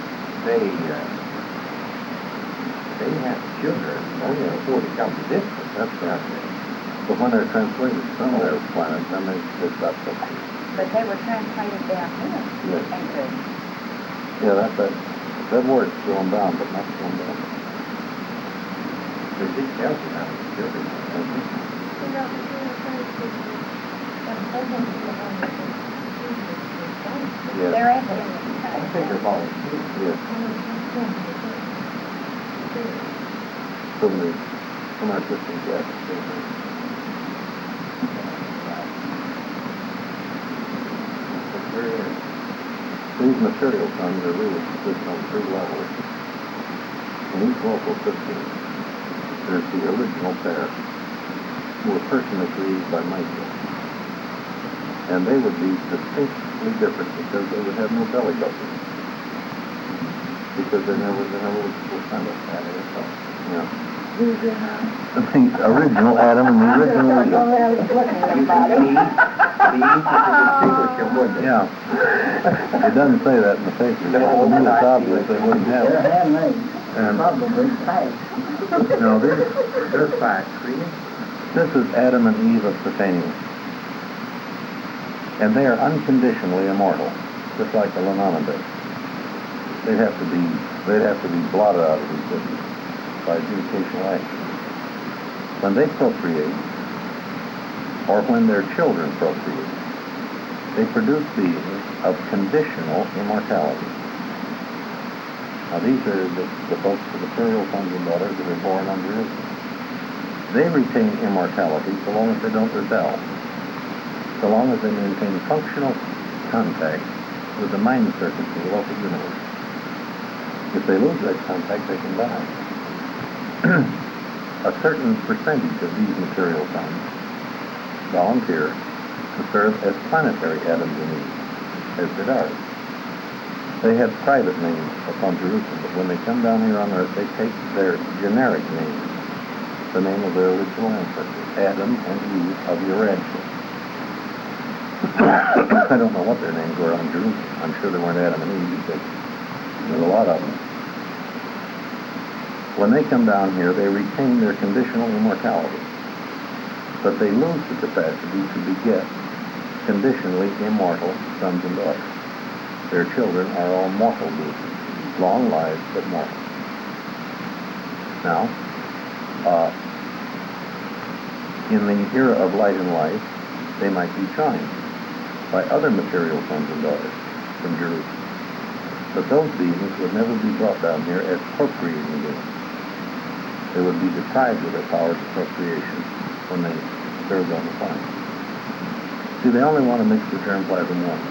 they have children before they come to this one. That's right. But when they're translated to some of those planets, then they stop procreating. But they were translated down here. Yes. Into Yeah, that word's going down, but not going down. They did tell them how many children. Yes. they're evident. I think they're falling. Yes. From our system, yes. These material sons are really consist on three levels. In each local system, there's the original pair, who were personally created by Michael. And they would be distinctly different because they would have no belly button. because they never was sent us that. Yeah. Who's your house? The original Adam and the original Eve. I was looking at somebody. Be easy to distinguish them, wouldn't it? Yeah. It doesn't say that in the paper. If they knew it's obvious, they wouldn't have They're it. handmade, And probably fast. no, They're fast, really. this is Adam and Eve of Sethanium. And they are unconditionally immortal, just like the Lenamonde. They'd have to be blotted out of existence by adjudicational action. When they procreate, or when their children procreate, they produce beings of conditional immortality. Now these are the folks, the material sons and daughters that are born under Israel. They retain immortality so long as they don't rebel, so long as they maintain functional contact with the mind circuits of the local universe. If they lose that contact, they can die. A certain percentage of these material sons volunteer to serve as planetary Adams and Eve, as did ours. They have private names upon Jerusalem, but when they come down here on Earth, they take their generic names, the name of their original ancestors, Adam and Eve of Urantia. I don't know what their names were on Jerusalem. I'm sure they weren't Adam and Eve because there's a lot of them. When they come down here, they retain their conditional immortality, but they lose the capacity to beget conditionally immortal sons and daughters. Their children are all mortal beings, long lives but mortal. Now, in the era of light and life, they might be joined by other material sons and daughters from Jerusalem. But those beings would never be brought down here as procreating beings. They would be deprived of their powers of procreation when they served on the planet. See, they only want to mix the germplasm once.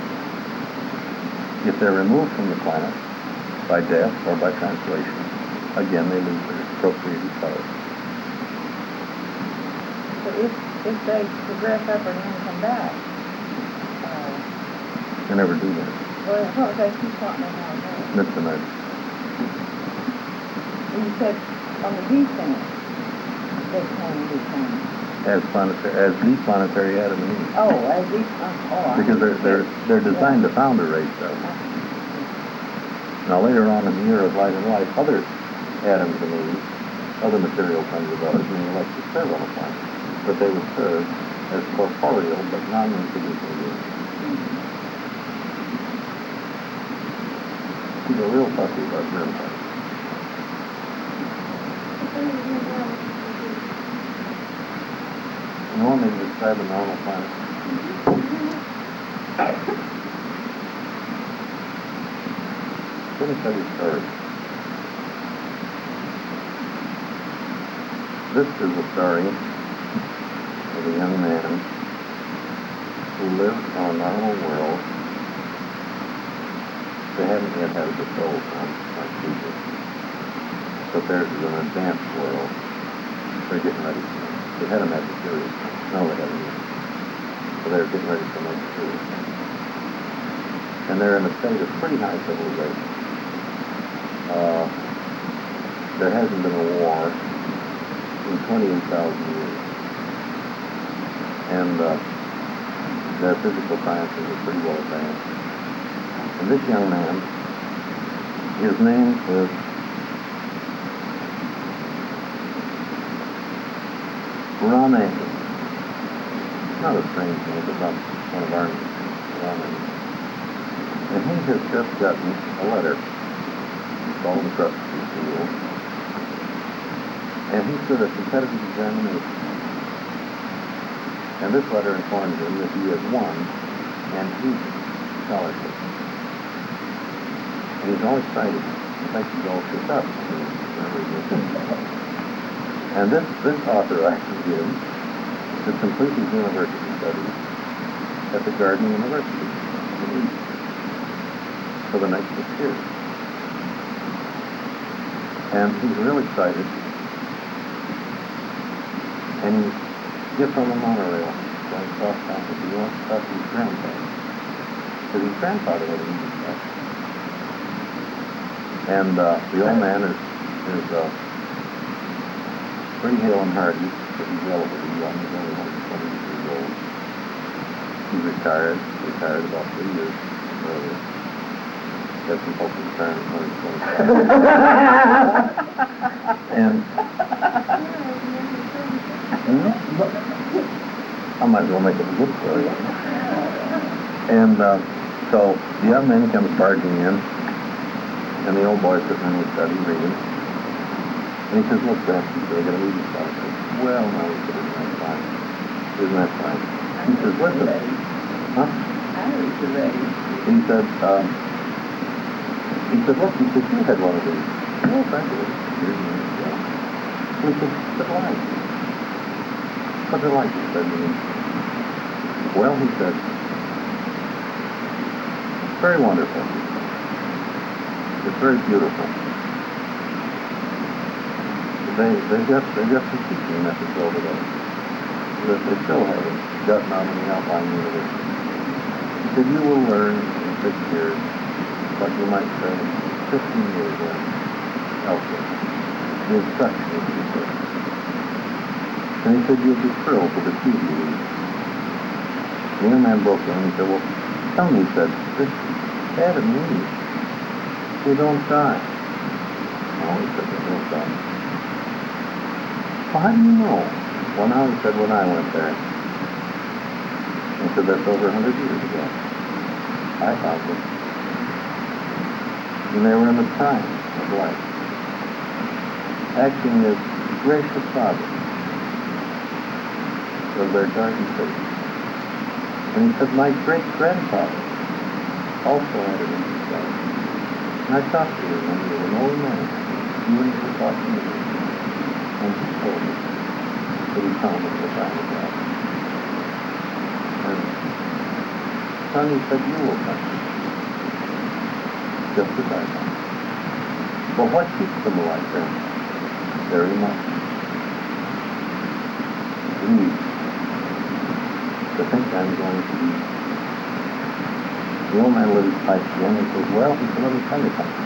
If they're removed from the planet by death or by translation, again they lose their procreative powers. So if they progress up and then come back, They never do that. well, what they keep wanting to know that? That's the You said on the descent, they can descend. as the planetary Adam and Eve. Oh, as these, Because they're designed to found a race though. Now later on in the era of light and life, other Adams and Eve, other material sons of daughters may elect to serve on a planet, but they would serve as corporeal but non-reproducing beings. He's a real fussy about germplasm. You want me to describe a normal planet? Let me tell you a story. This is a story of a young man who lived on a normal world. They haven't yet had a patrol time like we do. But theirs is an advanced world. They're getting ready for it. They had a magic period. No, they haven't yet. So they're getting ready for magic period. And they're in a state of pretty high civilization. There hasn't been a war in 28,000 years. And their physical sciences are pretty well advanced. And this young man, his name is Rane. Not a strange name, but not one of our names. And he has just gotten a letter. It's all encrusted in steel. And he stood a competitive examination. And this letter informs him that he has won an Eaton scholarship. And he's all excited. In fact, he's all shook up. And this authorizes him to complete his university studies at the Garden University in Eton for the next 6 years. And he's real excited. And he gets on the monorail going across town because he wants to talk to his grandfather. Because his grandfather had an Eton scholarship. And the old man is pretty hale and hearty, but he's relatively young. He's only 120 years old. He's retired about 3 years earlier. Got some hope to retire in 2025. And I might as well make it a good story. And so the young man comes barging in, and the old boy's sitting in his study reading. And he says, "Look, Dad, they're going to read this stuff." I said, "Well, no," he said, "isn't that fine? Isn't that fine?" He says, "Listen." Huh? He said, "Look," he said, "you had one of these." "Oh, thank you." Years and years ago. He said, "But why?" "What's it like?" He said to me. "Well," he said, "it's very wonderful. It's very beautiful. They've got some teaching methods over there that they still haven't gotten on in the outlying university. He said, you will learn in 6 years what you might spend 15 years in elsewhere. The instruction is different." And he said, "You'll be thrilled with the TV you read." The young man broke in and he said, "Well, tell me," he said, "this Dad and me, we don't die." "No," he said, "they don't die." "Well, how do you know?" "Well, now," he said, "when I went there." He said, "That's over 100 years ago. I found them. And they were in the prime of life, acting as gracious fathers of their garden city." And he said, "My great-grandfather also had an Indian garden. And I talked to him when he was an old man. You and he were talking to me. And he told me that he found him in the prime of life. And son," he said, "you will find him. Just as I found him." But what keeps them alive then? Very much. Greed. To think I'm going to eat. The old man lit his pipe again and says, "Well," he said, "let me tell you something.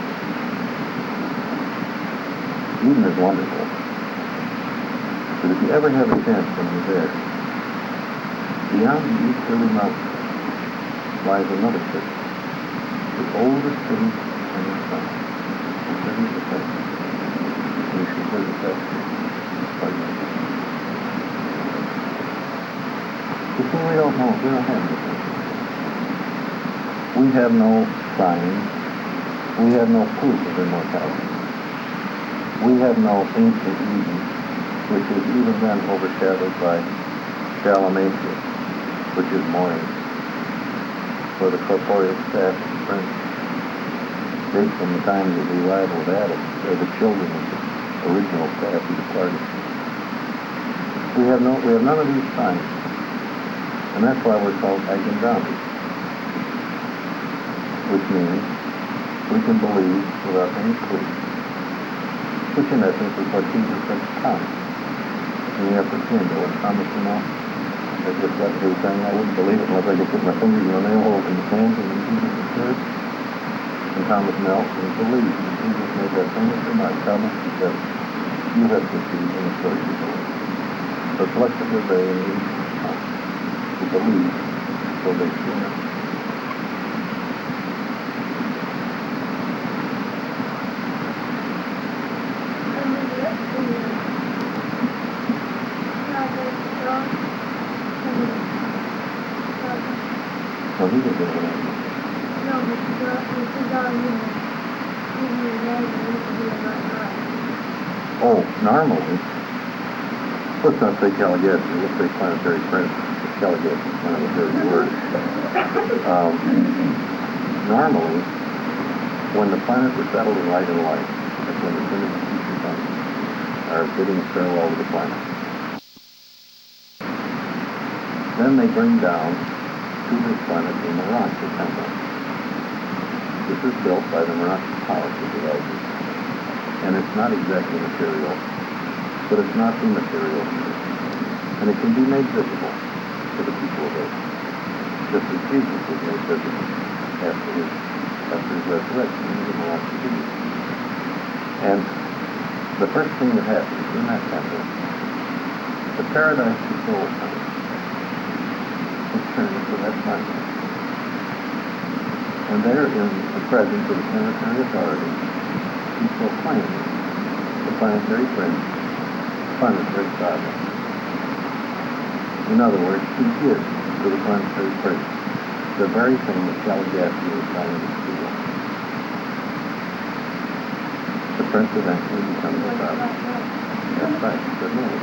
Eden is wonderful. But if you ever have a chance when you're there, beyond the easterly mountains lies another city. The oldest city in the sun. The city of the sun. And you should visit that city. You see, we don't have anything. We have no signs. We have no proof of immortality. We have no ancient Eden, which is even then overshadowed by Dalmatia, which is mourning, for the corporeal staff of the prince date from the time of the arrival of Adam. They're the children of the original staff who departed. We have none of these signs. And that's why we're called Agamdami, which means we can believe without any proof, which in essence is what Jesus said to Thomas in the upper chamber when Thomas, I just got through saying I wouldn't believe it unless I could put my fingers in the nail holes in his hands and in Jesus' spirit. And Thomas knelt and believed. And Jesus made that famous remark, "Thomas," he said, "you have perceived and so you believe. But blessed are they in the who believe, so they see not." So he was doing it. No, but this is all you Oh, normally, let's not say Caligastia, let's say planetary prince. Caligastia is kind of a dirty word. Normally, when the planets are settled in light and light, that's when the finished future sons are bidding farewell to the planet. Then they bring down to this planet the Marathi temple. This is built by the Marathi powers of the elders. And it's not exactly material, but it's not immaterial either. And it can be made visible to the people of Earth, just as Jesus was made visible after his after his resurrection in the last days. And the first thing that happens in that temple, the paradise of soul comes. It turns to that planet. And there in the presence of the planetary authority, he proclaims the planetary prince, planetary sovereign. In other words, he gives to the planetary prince the very thing that Caligastia was trying to steal. The prince eventually becomes the sovereign. That's right, the Lord.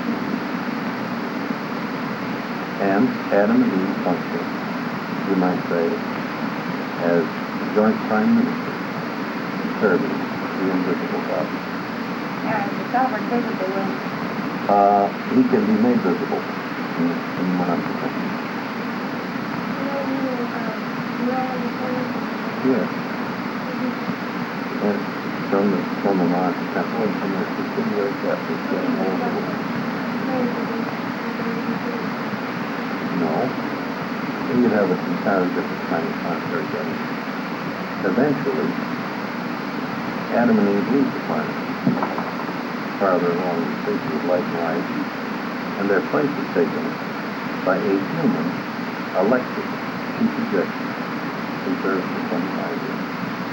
And Adam and Eve function, you might say, as joint prime ministers, serving the invisible God. Now, is the sovereign visible when He can be made visible in one understanding. Yes. And from the Mount Temple and from the subsidiary captives getting all over the world. No. You'd have an entirely different kind of planetary government. Eventually, Adam and Eve leave the planet farther along the station of light and life, and their place is taken by a human elected chief executive who serves for 25 years.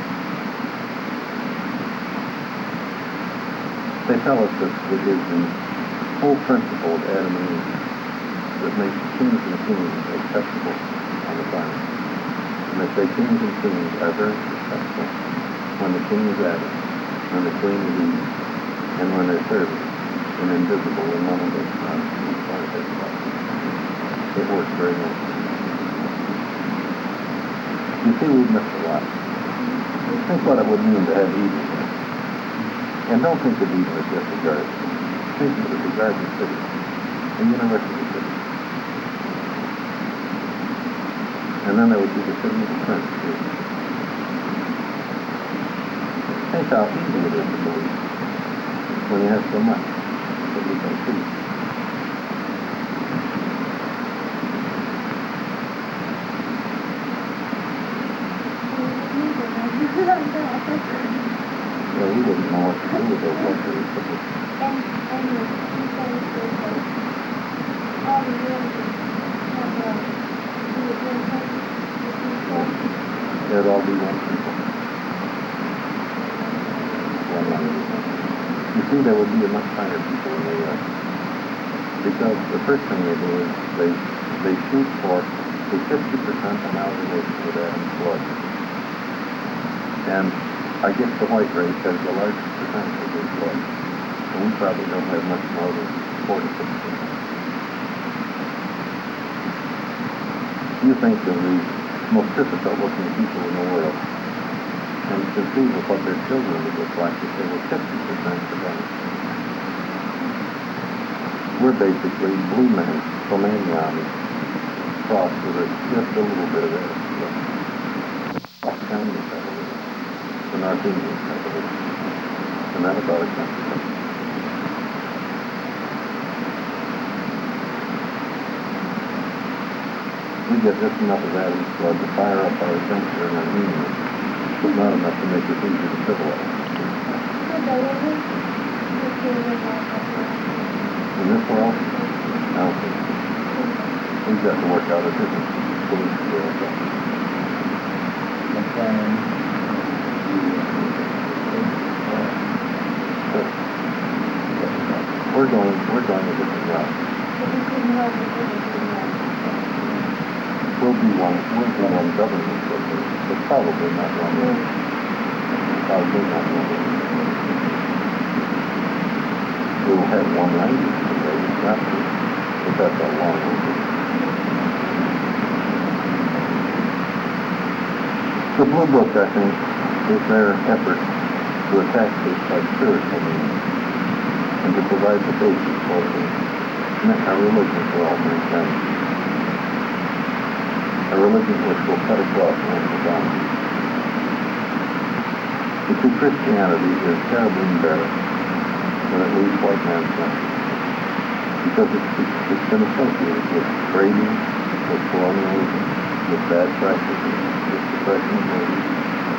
They tell us that it is the whole principle of Adam and Eve that makes kings and queens acceptable on the planet. And they say kings and queens are very successful when the king is Adam, when the queen is Eve, and when they're serving and invisible in one of those planetary bodies. It works very nicely. You see, we've missed a lot. Think what it would mean to have Eden here. And don't think of Eden as just a garden. Think of it as a garden city, a university city. And then there would be the city of the prince, too. Think how easy it is to believe when you have so much that you can see. Well, we didn't know what to do with those luxury cities. There'd all be one people. One language. You see, there would be a much finer people in New York. Because the first thing they do is they shoot for a 50% amalgamation with Adam's blood. And I guess the white race has the largest percentage of his blood. And we probably don't have much more than 4 to 6%. You think of the most difficult-looking people in the world, and conceive of what their children would look like if they were 50% today. We're basically blue men, Romanians, crossed with just a little bit of Arab blood. Chinese have a little. The North Indians have a little. And that about accounts for it. We get just enough of Adam's blood to fire up our adventure and our meanness, but not enough to make it easy to civilize. In this world, now, we've got to work out a different solution to ourselves. We're going a different route. We'll be one government, but probably not one. Probably not one. We'll have one language today, but that's a long way. The Blue Book, I think, is their effort to attack this by spiritual means and to provide the basis for a religion for all mankind. A religion which will cut across national boundaries. You see, Christianity is terribly embarrassed when it leaves white man's country, because it's been associated with trading, with colonialism, with bad practices, with suppression of ladies,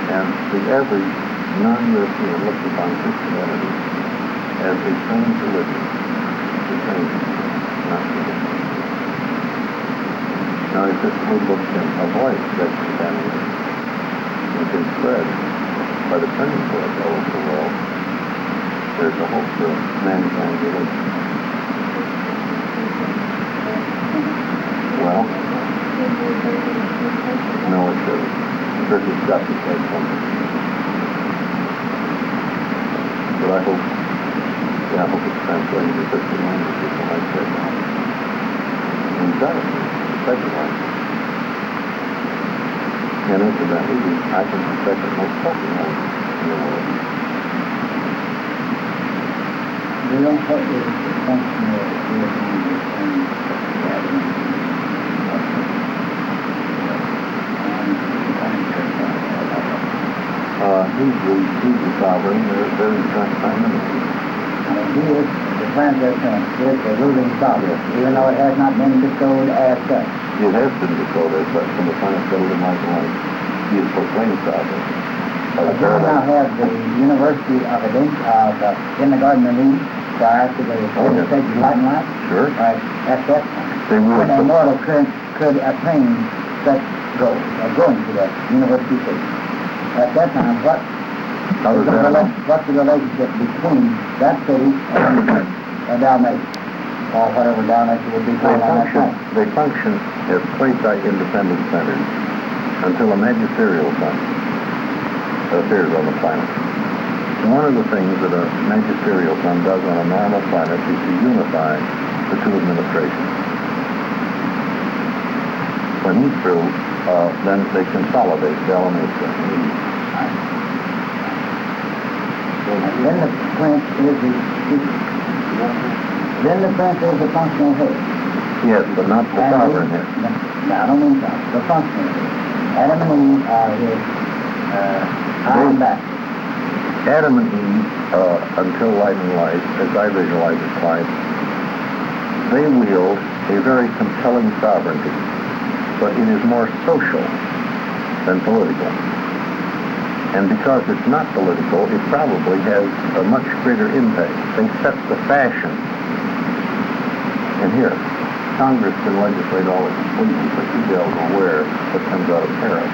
And the average non-European looks upon Christianity as a strange religion, a strange, not religion. Now, if we look and avoid that Christianity, we can spread by the printing press all over the world. There's a hope for mankind's religion. Well, no, it's a British justice said something. But I hope it's translated to 15 languages, and like that. We've got it, secularized. And incidentally, I think the second most spoken language in the world. We don't put the functional He's the sovereign. They're in prime minister. He is the prime minister, is the ruling sovereign, even though it has not been bestowed as such. It has been bestowed as such from the time it's settled in life and life. He is proclaimed sovereign. But you now have the University of Kindergarten and Eve prior to the stage of light and life. Sure. Right. At that time. When a mortal could attain such goals, going to that university stage. At that time, what's the relationship between that city and Dalmatia, or whatever Dalmatia would be called on that time? They function as quasi-independent centers until a magisterial sun appears on the planet. One of the things that a magisterial sun does on a normal planet is to unify the two administrations. When he's through, then they consolidate Dalmatia. Then the prince is the functional head. Yes, but not the sovereign head. No, I don't mean that. The functional head. Adam and Eve are his iron back. Adam and Eve, until light and life, as I visualize it, Clyde, they wield a very compelling sovereignty, but it is more social than political. And because it's not political, it probably has a much greater impact. They set the fashion. And here, Congress can legislate all its pleases, but you bills are aware what comes out of Paris.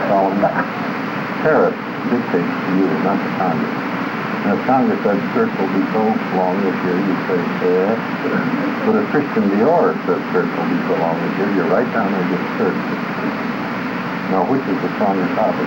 Paris dictates to you, not to Congress. And if Congress says skirts will be so long this year, you say, yes. But if Christian Dior says skirts will be so long this year, you're right down there with skirts. Now, which is the stronger topic?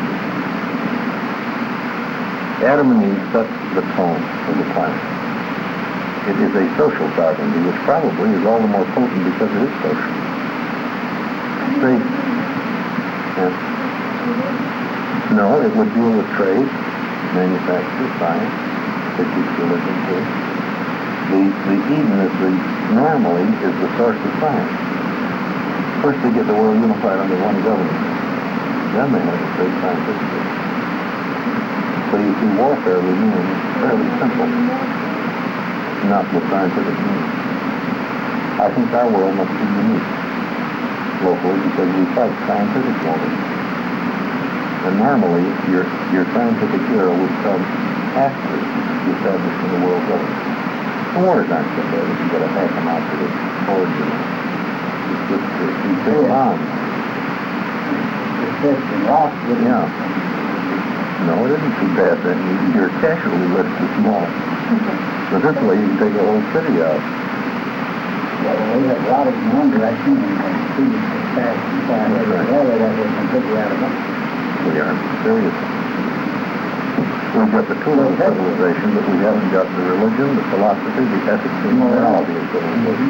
Adam and Eve set the tone of the planet. It is a social sovereignty, which probably is all the more potent because it is social. Trade. Yeah. No, it would deal with trade, manufacture, science, which is religion too. The Eden normally is the source of science. First they get the world unified under one government. Then they have a great scientific system. So you see warfare remains fairly simple, not with scientific means. I think our world must be unique locally because we fight scientific wars. And normally your scientific era would come after the establishment of the world government. The wars aren't so bad if you got to hack them out to the origin. It's just these big bombs. It's just lost with Yeah. No, it isn't too bad then. Your casualty list is small. But this way you can take a whole city out. Well, we have routed in one direction and two fast and far away the other that was completely out of it. We are serious. We've got the tool of civilization, but we haven't got the religion, the philosophy, the ethics, and morality of civilization.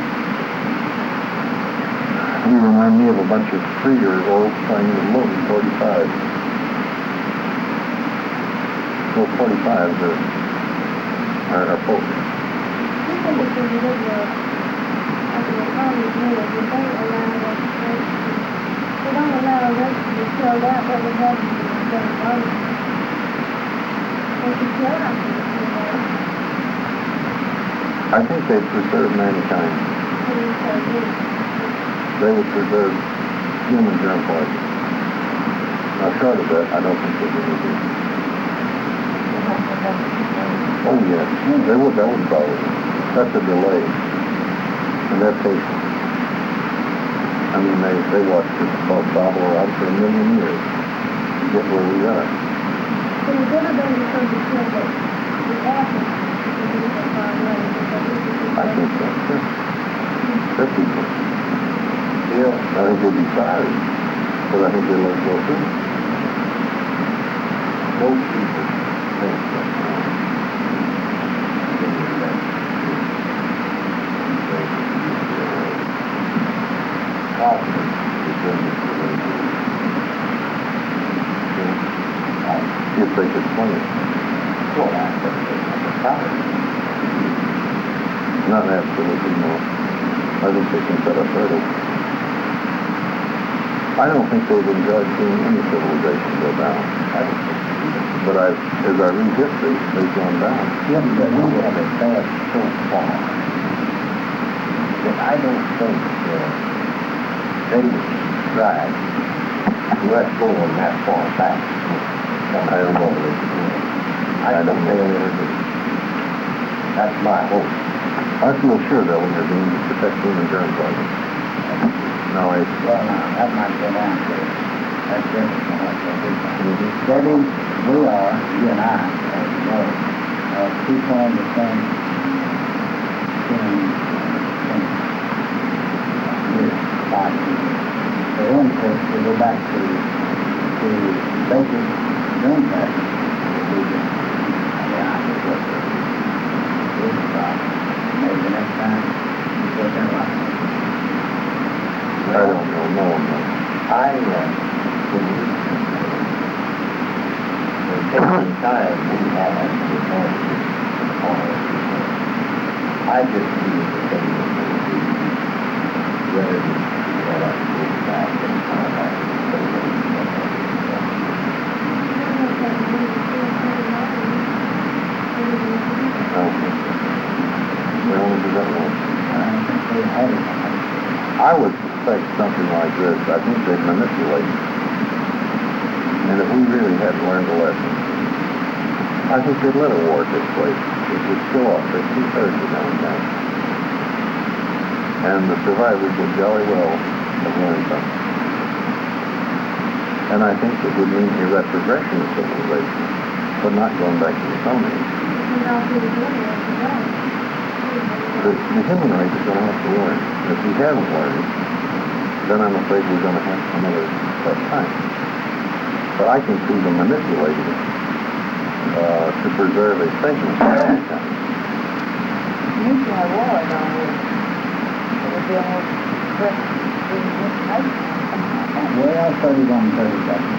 You remind me of a bunch of 3-year-olds playing with Lotus 45. Those 45s are potent. You think it's a religion of the economy here, they don't allow us to be killed out, what would happen to the same body? They could kill us, I think they'd preserve mankind. They would preserve human germ poison. Now, short of that, I don't think they really do. Oh, yes. That would bother them. That's a delay. And they're patient. I mean, they watched this bobble around for 1,000,000 years to get where we are. So is everybody understand that the average is a little far away because this is I think so, sure. They're people. Yeah, I think they'd be sorry, but I think they let it go through. Most people think that confidence is in this relationship. If they could swing it. Well, that's a problem. Not absolutely, no. I think they can set up hurdles. I don't think they've enjoyed seeing any civilization go down. But as I read history, they've gone down. Yes, but we have advanced so far that I don't think they would try to let go on that far back. I don't know. I don't think they'll ever do. That's my hope. I feel sure they'll intervene to protect human germ problems. No, Well, that might go down to it. That's different from what they do. Debbie, we are, you and I, as you know, people on the same body. The input to go back to basic dream patterns. Maybe next time you go there like I don't know. No. I believe in taking time we have to advance on it. I just feel that they will be rather than let us go back and find out what it is. They only do that once. I would suspect something like this. I think they'd manipulate. And if we really hadn't learned a lesson, I think they'd let a war take place. It would kill off 2/3 of mankind. And the survivors would jolly well have learned something. And I think it would mean a retrogression of civilization, but not going back to the Stone Age. The human race is going to have to learn. If we haven't learned, then I'm afraid we're going to have another tough time. But I can see them manipulating it to preserve a segment of mankind. Nuclear war is on this. It would be almost well, 31, 37.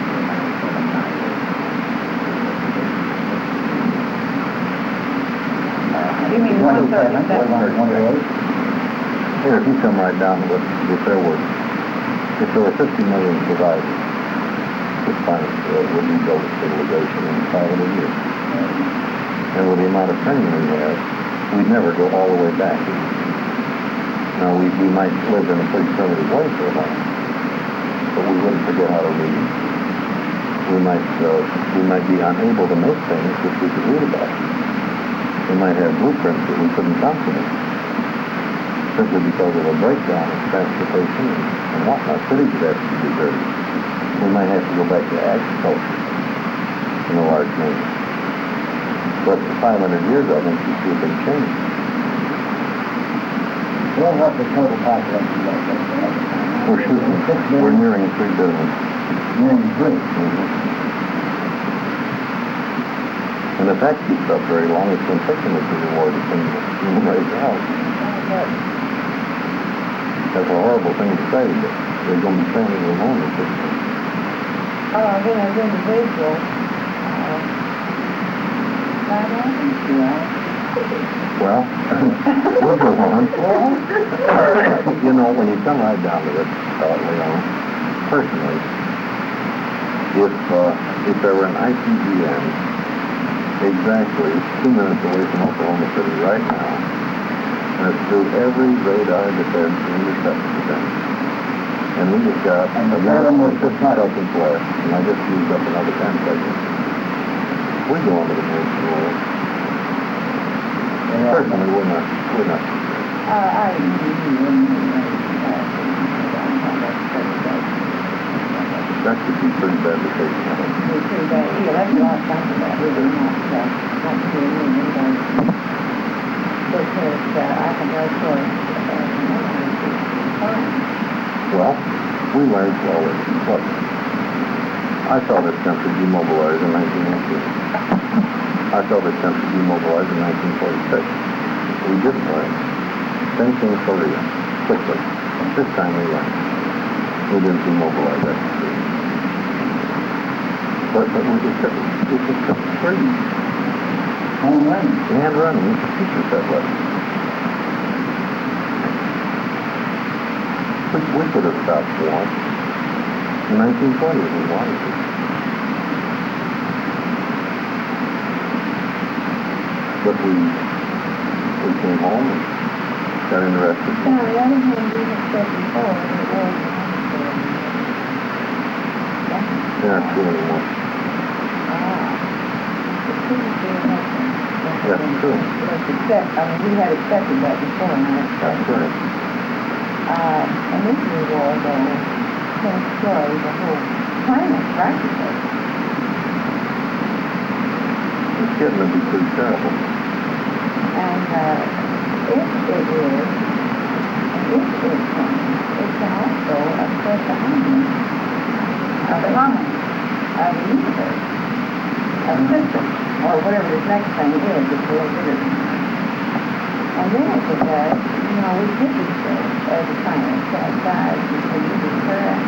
You mean 27, 137? 28. Here, if you come right down to it, if there were 50 million survivors, this planet would rebuild its civilization in 500 years. And with the amount of training we have, we'd never go all the way back. Now, we might live in a pretty primitive way for a while, but we wouldn't forget how to read. We might be unable to make things which we could read about. We might have blueprints that we couldn't consummate, simply because of a breakdown of transportation and whatnot. Cities would have to be deserted. We might have to go back to agriculture in a large measure. But for 500 years, I think you see a big change. Well, what the total population was? We're shooting. We're nearing 3 billion. Nearing 3. And if that keeps up very long, it's going to take them to the war to clean the human race out. That's a horrible thing to say, but they're going to be standing alone with this thing. Again, as individuals, Well, we'll go on. You know, when you come right down to it, Leon, personally, if there were an ICBM exactly 2 minutes away from Oklahoma City right now, and it threw every radar defense in the defense, And we just got And the a third one was just seconds left, and I just used up another 10 seconds. We're going to the moon tomorrow. Certainly, we're not. That could be pretty bad to take. Well, we learned slowly. Look, I saw this country demobilized in 1918. I saw this country demobilized in 1946. We didn't learn. Same thing in Korea. Quickly. This time we learned. We didn't demobilize that country. But we just took free. Home running. And running. The teachers said lesson. We could have stopped war in 1920 if we wanted to. But we came home and got interested. Now, the other hand, we had said before, that it was They aren't true anymore. That's true. We had accepted that before, and That's right. and this new war, though, can destroy the whole planet, practically. It's getting to be pretty terrible. And if it is, it can also upset the harmony of the universe, of system, or whatever this next thing is, it's a little bigger. And then if it does, we could be still as a planet that dies because we deter it.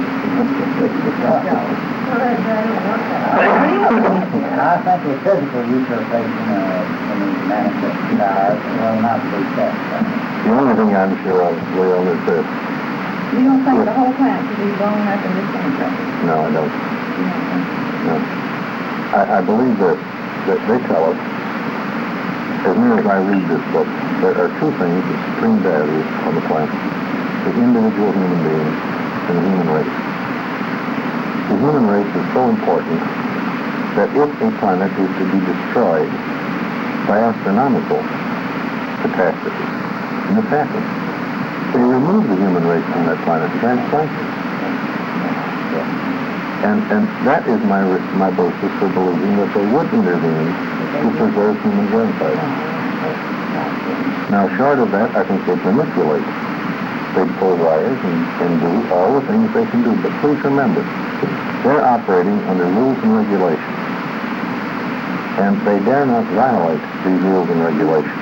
I think the physical usurpation of manifest stars will not be satisfied. The only thing I'm sure of, Will, is this. You don't think the whole planet could be blown up and disintegrated? No, I don't. You don't think? No. I believe that they tell us, as near as I read this book, there are two things of supreme value on the planet: the individual human being and the human race. The human race is so important that if a planet is to be destroyed by astronomical catastrophe, and it's happened, they remove the human race from that planet, transplant it. And that is my basis for believing that they would intervene to preserve human genocide. Now, short of that, I think they'd manipulate. They'd pull wires and do all the things they can do. But please remember, they're operating under rules and regulations. And they dare not violate these rules and regulations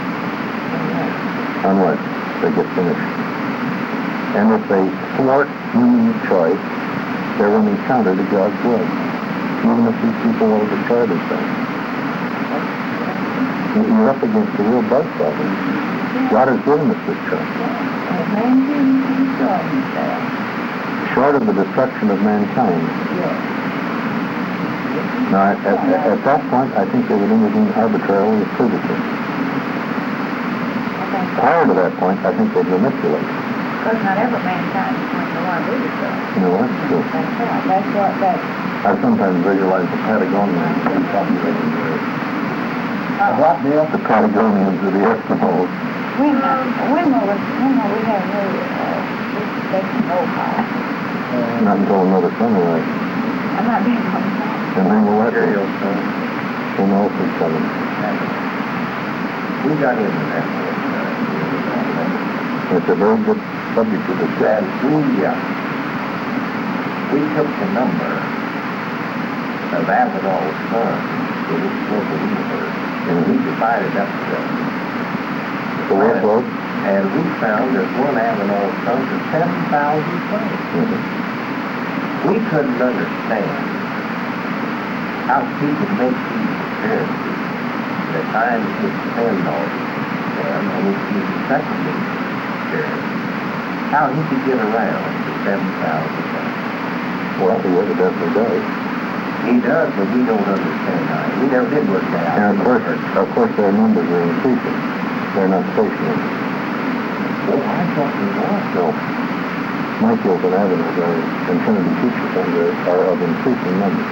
unless they get finished. And if they thwart human choice, they're running counter to God's will, even if these people want to destroy themselves. You're up against a real bug problem. God has given us this choice. Short of the destruction of mankind. Now, at that point, I think they would intervene arbitrarily as citizens. Prior to that point, I think they'd manipulate. Because not every mankind is going to want to do so. No, that's true. That's what that... I sometimes visualize the Patagonians populating the earth. What, Bill? The Patagonians or the Eskimos. When we have new station profile. Not until another sunrise. I'm not being on that. And then we'll let it. When else is coming. We got into that. It's a very good subject to discuss. We took the number of Avenal's sons in this local universe, and we divided up The workload? and we found that one Avenal son to 10,000 sons. Mm-hmm. We couldn't understand how people make these comparisons, the time to spend on them, and if you secondly how he could get around to 7,000 sons. Well, he evidently does. He does, but we don't understand how. We never did work that out. And of course, their numbers are increasing. They're not stationary. Well, I thought they were. No. Michaels and Adams and Trinity Teacher Center are of increasing numbers.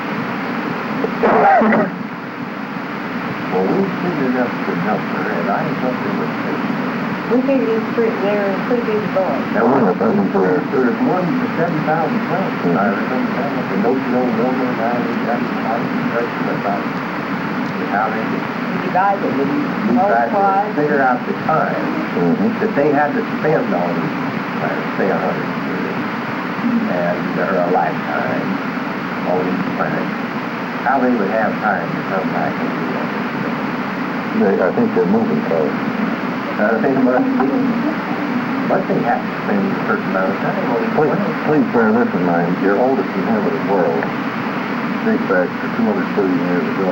Well, we figured up the number, and I thought there was six. We figured it's true, there could be the boys. There was more than 7,000 plants. I remember that. The no-show woman and I, we got a lot of impression about how they could Divided and multiplied. figure out the time that they had to spend on plants, say 100 years, and or a lifetime on each planet. How they would have time to come back and do all this stuff. I think they're moving cars. They must be. But they have to spend a certain amount of time on each planet. Please bear this in mind. Your oldest inhabited world dates back to 200 billion years ago.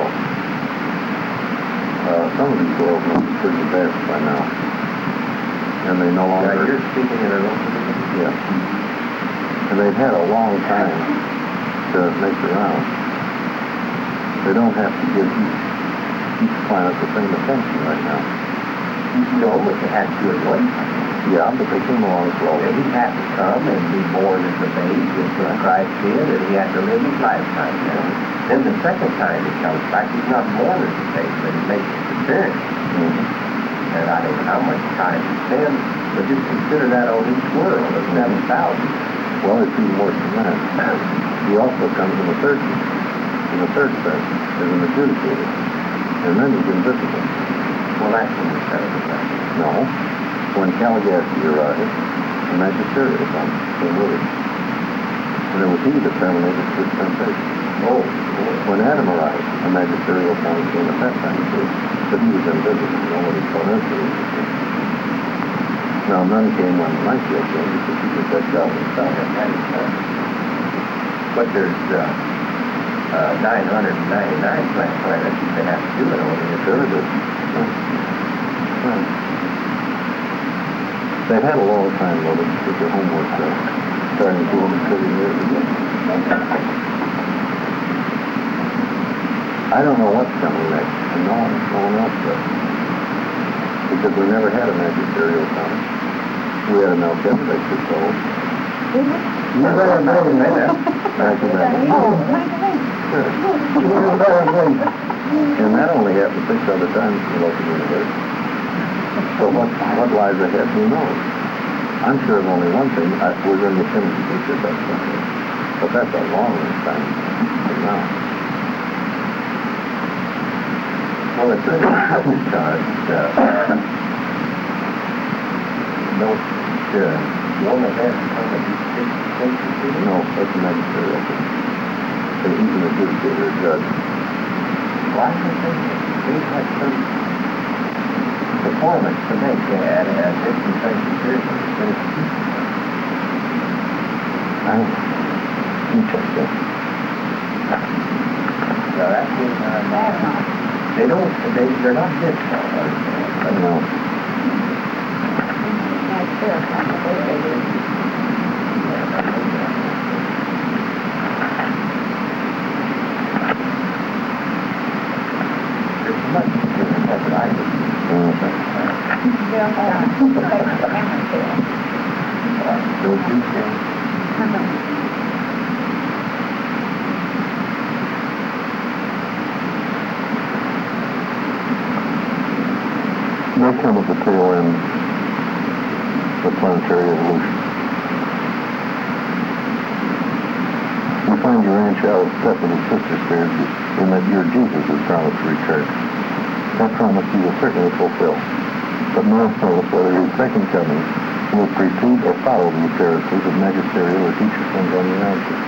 Some of these worlds must be pretty advanced by now. And they no longer... Now, you're speaking in an open... Yeah. And they've had a long time to make the round. They don't have to give each planet the same attention right now. No, but they had to at one time. Yeah, but they came along slowly. He had to come and be born as a babe into Christ did, and he had to live his lifetime there. Then the second time he comes back, he's not born as a babe, but he makes his appearance. And I don't know how much time he spends, but just consider that on each world of 7,000. Well, it's even worse than that. He also comes in the third sense, as an adjudicator. And then he's invisible. Well, that's when we said it. No. When Caligasty arrived, the magisterial comes came with it. And it was he that terminated the dispensation. Oh. When Adam arrived, the magisterial comes came at that time too. But he was invisible. Nobody saw that through. Now, none came when Michael came because he did that job himself. But there's 999 planets they have to do it on the There it is. They've had a long time, though, to get their homework done, starting 230 years ago. I don't know what's coming next, and no one else does. Because we never had a magisterial coming. We had a Melchizedek or so. You better believe that. Back in that. Oh, Magdalene. You better believe it. And that only happened 6 other times in the local universe. So what lies ahead, who knows? I'm sure of only one thing. We're going to finish the future, that's something. But that's a long time from now. Well, it's really because you only have to come at these 6 places. No, that's a magisterial thing. So he's an adjudicator, a judge. Why would they have some performance to make at dispensation period? I don't know. You check that. Now, that's what they're not discounted. No. That's fair, There's much in what I would Don't you think? They come at the tail end of planetary evolution. You find your ranch out of step with his sister spirits in that your Jesus has promised to return. That promise he will certainly fulfill. But no one knows whether his second coming will precede or follow the appearances of magisterial or teacher sons on the ranches.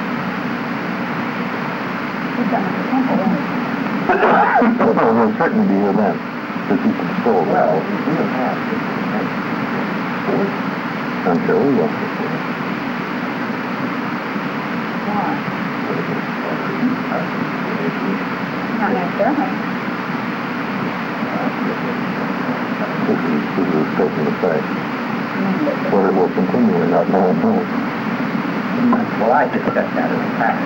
Well, he'll certainly be here then, because he can still Well, well. we'll have I'm sure we will. Not necessarily. This is a statement of fact. Whether it will continue or not, no one knows. Well, I just got that as a fact.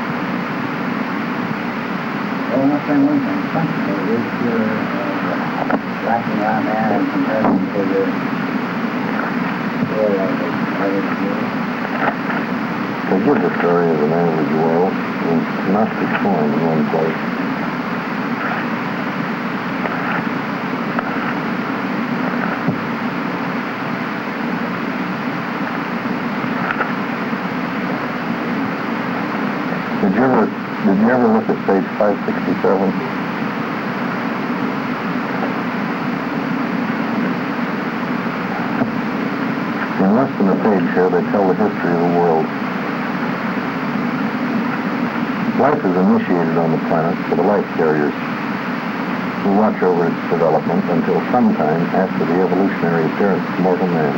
Well, my friend, one thing, something is passing around there in comparison to the world of other world. To give the story of an average world in synoptic form in one place. Did you ever look at page 567? In less than a page here, they tell the history of the world. Life is initiated on the planet for the life carriers, who watch over its development until sometime after the evolutionary appearance of mortal man.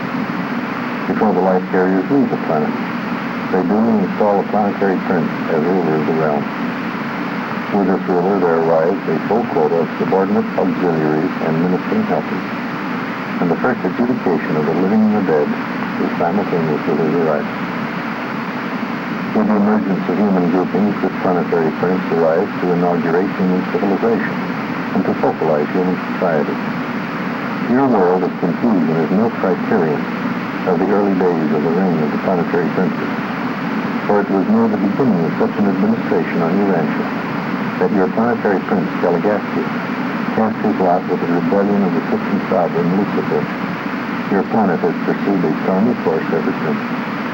Before the life carriers leave the planet, they duly install a planetary prince as ruler of the realm. With this ruler, there arrives a full quota of subordinate auxiliaries and ministering helpers, and the first adjudication of the living and the dead is simultaneous with his arrival. With the emergence of human groupings, this planetary prince arrives to inaugurate human civilization and to focalize human society. Your world is confused and is no criterion of the early days of the reign of the planetary princes, for it was near the beginning of such an administration on Urantia that your planetary prince, Galligastia, cast his lot with the rebellion of the system sovereign, Lucifer. Your planet has pursued a stormy course ever since.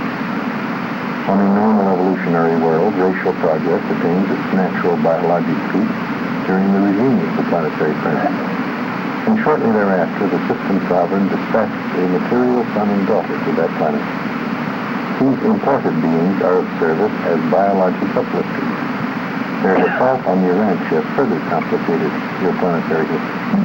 On a normal evolutionary world, racial progress attains its natural biologic peak during the regime of the planetary prince. And shortly thereafter, the system sovereign dispatches a material son and daughter to that planet. These imported beings are of service as biologic uplifters. Their assault on Urantia further complicated your planetary history.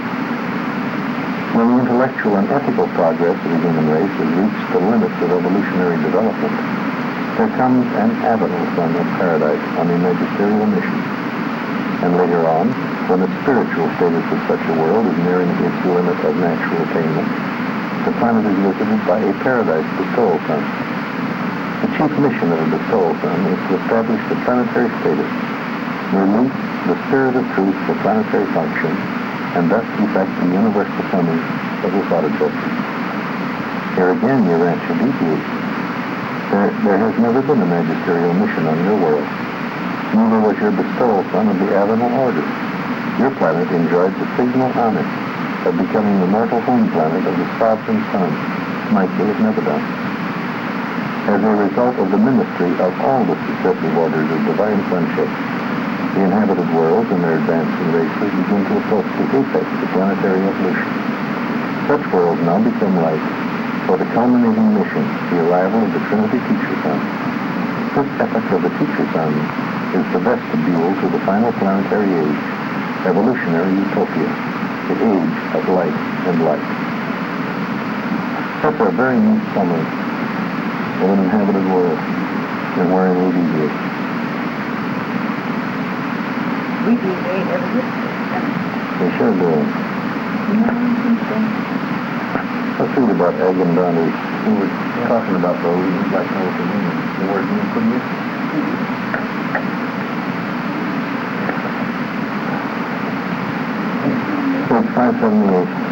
When the intellectual and ethical progress of the human race has reached the limits of evolutionary development, there comes an Avenal son of paradise on a magisterial mission. And later on, when the spiritual status of such a world is nearing its limit of natural attainment, the planet is visited by a paradise bestowal son. The chief mission of the bestowal son is to establish the planetary status, release the spirit of truth for planetary function, and thus effect the universal summing of the thought of justice. Here again, Urantia deviates. There has never been a magisterial mission on your world. Neither was your bestowal son of the Avenal order. Your planet enjoyed the signal honor of becoming the mortal home planet of the sovereign son, Michael of Nebadon. As a result of the ministry of all the successive orders of divine sonship, the inhabited worlds and their advancing races begin to approach the apex of planetary evolution. Such worlds now become ripe for the culminating mission, the arrival of the Trinity Teacher Son. This epoch of the Teacher Son is the vestibule to the final planetary age, evolutionary utopia, the age of light and light. That's a very neat summary of an inhabited world and wherein we deviate. We deviate every year. They sure do. Let's read about egg and daughters. We were talking about those. You'd like to know what they mean. The word mean, couldn't you? Page 578.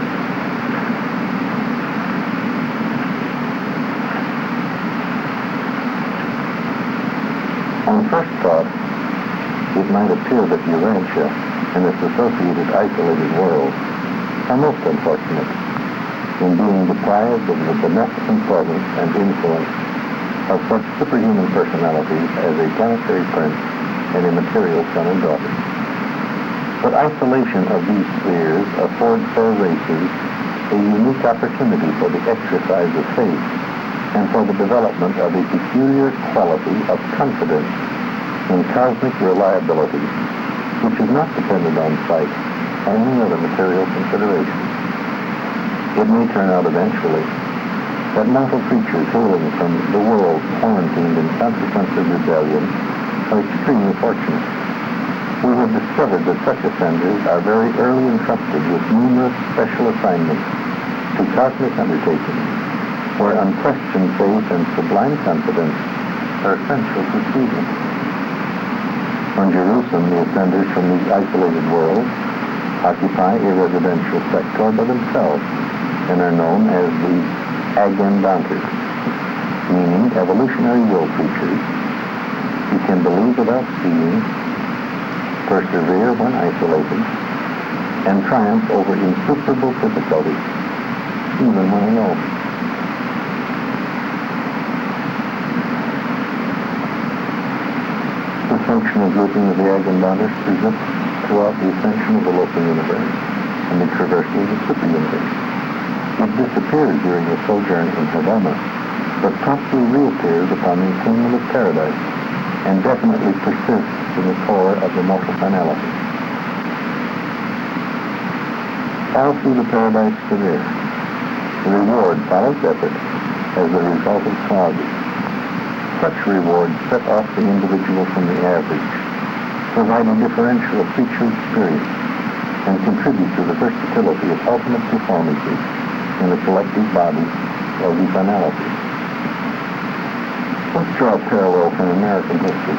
On first thought, it might appear that Urantia and its associated isolated worlds are most unfortunate in being deprived of the beneficent presence and influence of such superhuman personalities as a planetary prince and a material son and daughter. But isolation of these spheres affords their races a unique opportunity for the exercise of faith and for the development of a peculiar quality of confidence in cosmic reliability, which is not dependent on sight or any other material considerations. It may turn out eventually that mortal creatures hailing from the world quarantined in consequence of rebellion are extremely fortunate. We have discovered that such offenders are very early entrusted with numerous special assignments to cosmic undertakings, where unquestioned faith and sublime confidence are essential to achievement. On Jerusalem, the offenders from these isolated worlds occupy a residential sector by themselves and are known as the Agendantes, meaning evolutionary will creatures who can believe without seeing, persevere when isolated, and triumph over insuperable difficulties, even when alone. The functional grouping of the Agendantes persists throughout the ascension of the local universe and the traversal of the super-universe. It disappears during the sojourn in Havana, but promptly reappears upon the attainment of paradise, and definitely persists in the core of the mortal finality. All through the paradise career, the reward follows effort as the result of causes. Such rewards set off the individual from the average, provide a differential of creature experience, and contribute to the versatility of ultimate performances in the collective body of the finality. Let's draw a parallel from American history.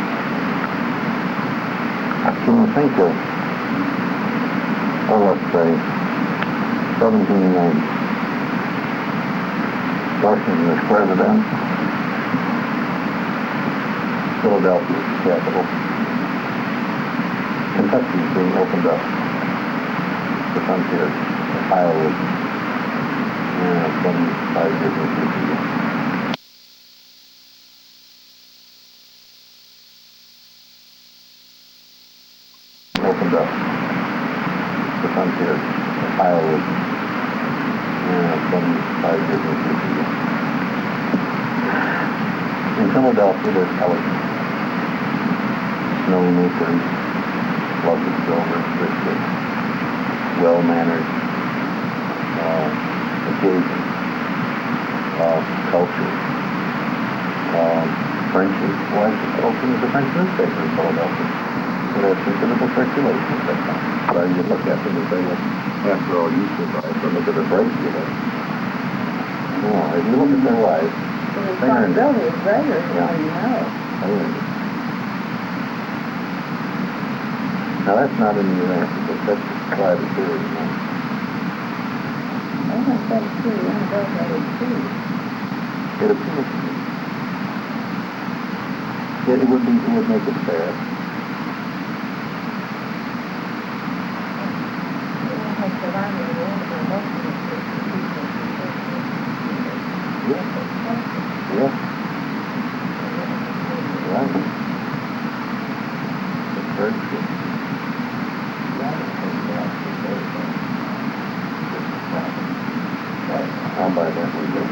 Can you think of, let's say, 1790. Washington is president. Philadelphia is the capital. Kentucky is being opened up. The frontier. Ohio is 25 years ago. Opened up. The frontier. Ohio is 25 years ago. In Philadelphia, there's elegance. Snowy maples, lovely silver, richly, well-mannered, occasion, culture. French is widely spoken as a French newspaper in Philadelphia. It has considerable circulation at that time. So you look at them and say, well, after all, you survived, but look at the break you had. No, if you look at their lives, The responsibility is greater, you know. Now that's not in the United States, that's private theory. I don't think that's true. I don't know if that is true. It appears to me. It would make it fair. Yes. Right. It's very true. I'll buy that one, too.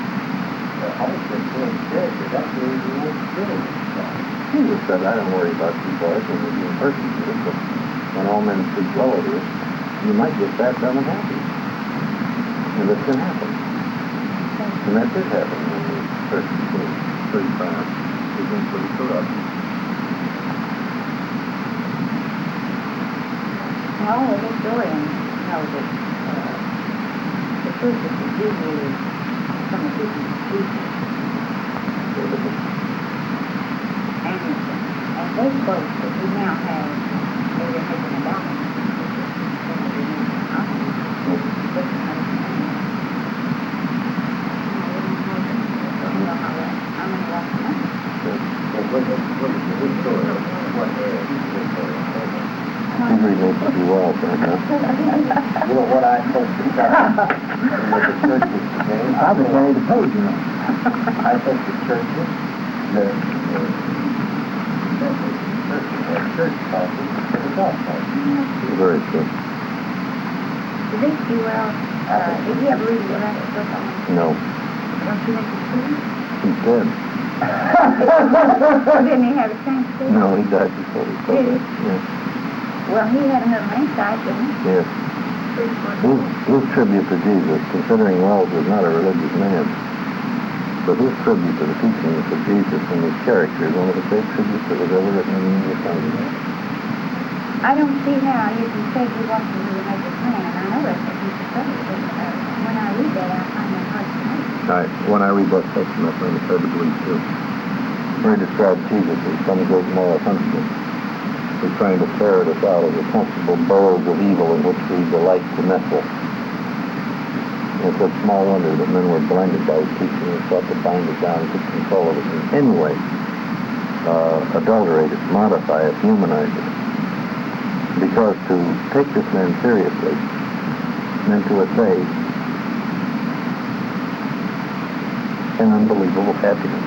Jesus said, I don't worry about you boys when you're being persecuted, but when all men speak well of you, you might get that done and happy. And this can happen. And that did happen when we persecuted pretty fast. We've been pretty corrupt. All the historians know that the truth is usually from the people of Jesus. And those folks that we now have, they were making a dollar. He relates to well, perhaps. You know what I hope to start with the churches today? I would carry the page, you know. I think the churches, the church causes the golf course. Very true. Did you ever read the last book on it? No. Don't you think it's true? He's dead. Didn't he have a chance to? No, he died before he saw Did he? that. Yes. Well, he had another insight, didn't he? Yes. His tribute to Jesus, considering Wells was not a religious man, but his tribute to the teachings of Jesus and his character is one of the great tributes that was ever written in the English language. I don't see how you can say he wasn't really make a plan, and I know that's what he's afraid of. When I read that, I find that hard to believe. When I read that section, I find it hard to believe too. Where he described Jesus as some great moral huntsman. is trying to ferret us out of the comfortable burrows of evil in which we delight to nestle. It's a small wonder that men were blinded by teaching and sought to bind it down, took control of it in any way, adulterate it, modify it, humanize it. Because to take this man seriously meant to essay an unbelievable happiness.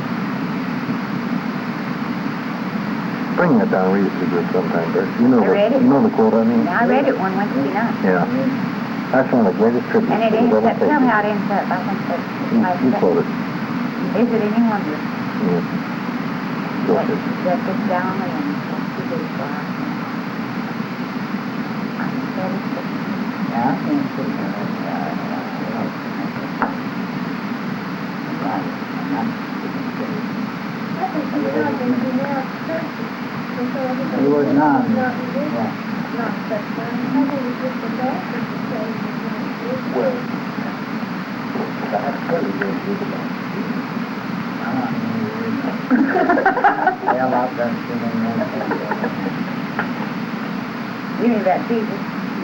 Bring that down, read it to us sometime, Bert. You know the quote I mean? I read it one Wednesday night. Yeah. That's one of the greatest tributes. And it ends up, somehow it ends up, I think that's... You quote it. Is it any wonder? Yeah. Go ahead. That this down and what you do for us. Yeah, I think it's He was not. Well, that's pretty good. Yeah, I've done too many. You mean about Jesus?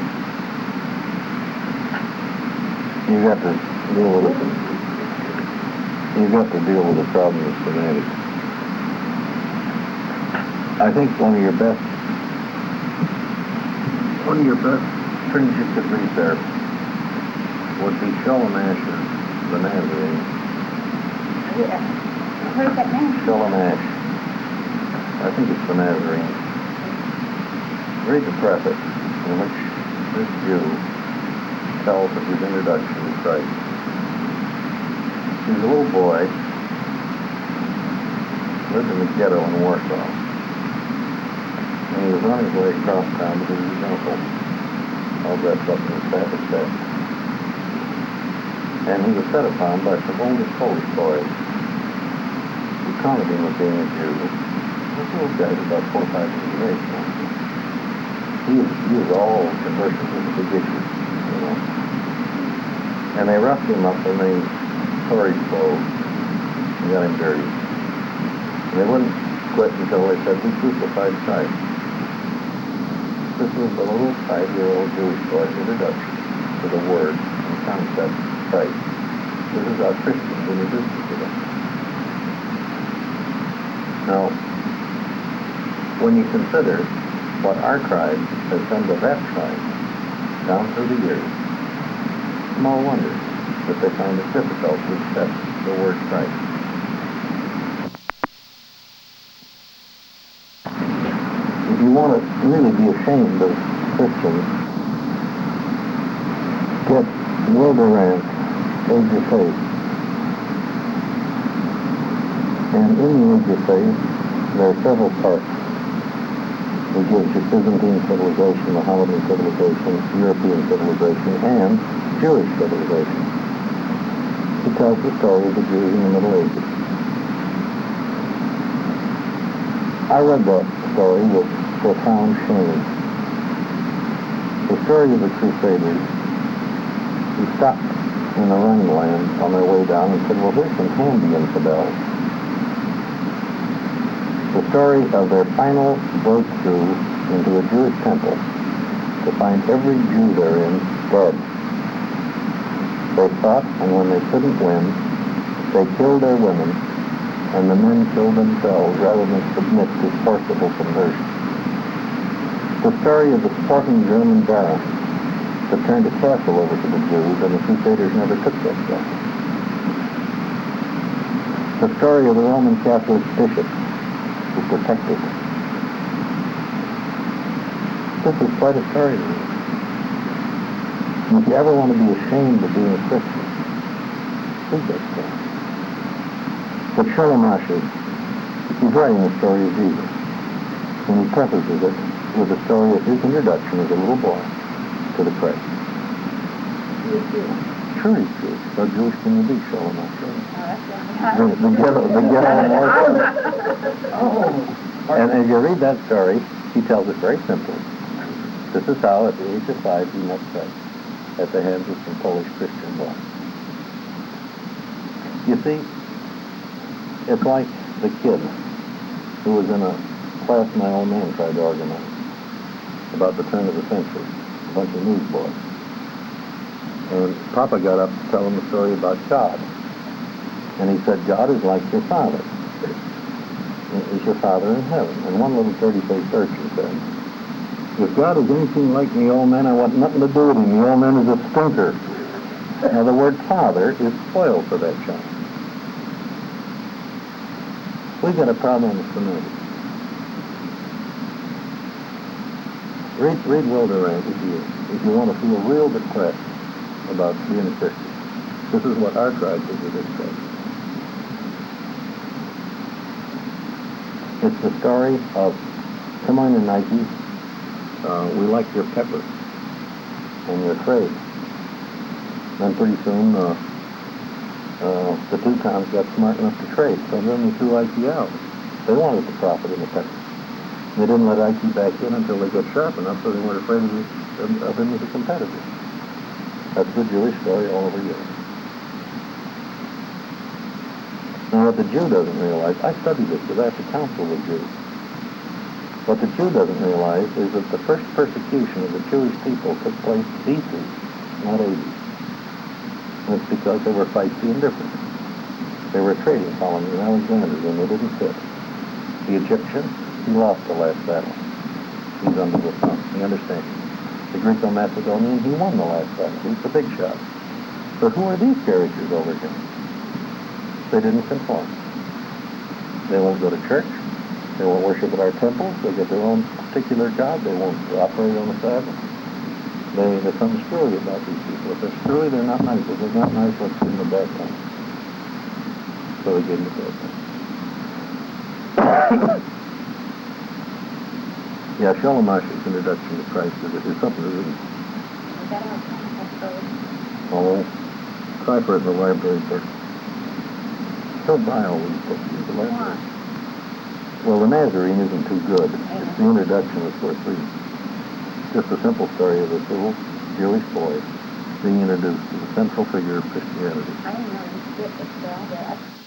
You've got to deal with it. You've got to deal with the problem of fanatics. I think one of your best things you could read there would be Shalom-Ash, the Nazarene. Yeah. Where's that name? Shalom-Ash. I think it's the Nazarene. Read the preface in which this Jew tells of his introduction to Christ. He was a little boy, lived in the ghetto in Warsaw. And he was on his way across town to visit his uncle, all dressed up in his Sabbath best. And he was set upon by some older Polish boys who counted him as being a Jew. This little guy was about 4 or 5 years of age now. He was all conversion was a big issue, you know. And they roughed him up and they tore his clothes and got him dirty. And they wouldn't quit until they said, "We crucified Christ." This was the little 5-year-old Jewish boy's introduction to the word and concept Christ. This is how Christians introduced it to them. Now, when you consider what our tribe has done to that tribe down through the years, small wonder that they find it difficult to accept the word Christ. If you want to really be ashamed of Christians, get Will Durant, Age of Faith. And in the Age of Faith, there are several parts. It gives you Byzantine civilization, Mohammedan civilization, European civilization, and Jewish civilization. It tells the story of the Jews in the Middle Ages. I read that story with profound shame. The story of the Crusaders who stopped in the Rhine land on their way down and said, "Well, here's some handy infidels." The story of their final breakthrough into a Jewish temple to find every Jew therein dead. They fought, and when they couldn't win, they killed their women, and the men killed themselves rather than submit to forcible conversion. The story of the sporting German barons that turned a castle over to the Jews, and the Crusaders never took that castle. The story of the Roman Catholic bishops who protected. This is quite a story to me. If you ever want to be ashamed of being a Christian, read that story. But Shalom-Ash, he's writing the story of Jesus, and he prefaces it with the story of his introduction as a little boy to the Christ. Sure he's Jewish. How Jewish can you be, Shalom-Ash? The ghetto. And as you read that story, he tells it very simply. This is how, at the age of 5, he met Christ at the hands of some Polish Christian boys. You see, it's like the kid who was in a class my old man tried to organize. about the turn of the century, a bunch of newsboys. And Papa got up to tell them a story about God. And he said, God is like your father. He's your father in heaven. And one little dirty-faced urchin said, if God is anything like me old man, I want nothing to do with him. The old man is a stinker. Now the word father is spoiled for that child. We've got a problem with familiar. Read Will Durant if you want to feel real depressed about being a Christian. This is what our tribe did with this tribe. It's the story of, come on in, Nike, we like your pepper and your trade. Then pretty soon, the Teutons got smart enough to trade, so then they threw Ike out. They wanted the profit in the pepper. They didn't let Ike back in until they got sharp enough so they weren't afraid of him as a competitor. That's the Jewish story all over Europe. Now what the Jew doesn't realize, I studied this because I have to counsel with Jews. What the Jew doesn't realize is that the first persecution of the Jewish people took place BC, not AD. And it's because they were feisty and different. They were a trading colony in Alexandria and they didn't fit. The Egyptian, he lost the last battle. He's under the sun. He understands. The Greco-Macedonian, he won the last battle. He's the big shot. But who are these characters over here? They didn't conform. They won't go to church. They won't worship at our temples. They get their own particular God. They won't operate on the Sabbath. There's something screwy about these people. If they're screwy, they're not nice. If they're not nice, let's give them a bad time. So they gave them a bad time. Yeah, Shalomash's introduction to Christ is something to read. Oh, try for it in the library first. Don't buy all these books in the library. Well, the Nazarene isn't too good. It's the introduction that's worth reading. Just a simple story of this little Jewish boy being introduced to the central figure of Christianity. I didn't know you did this, so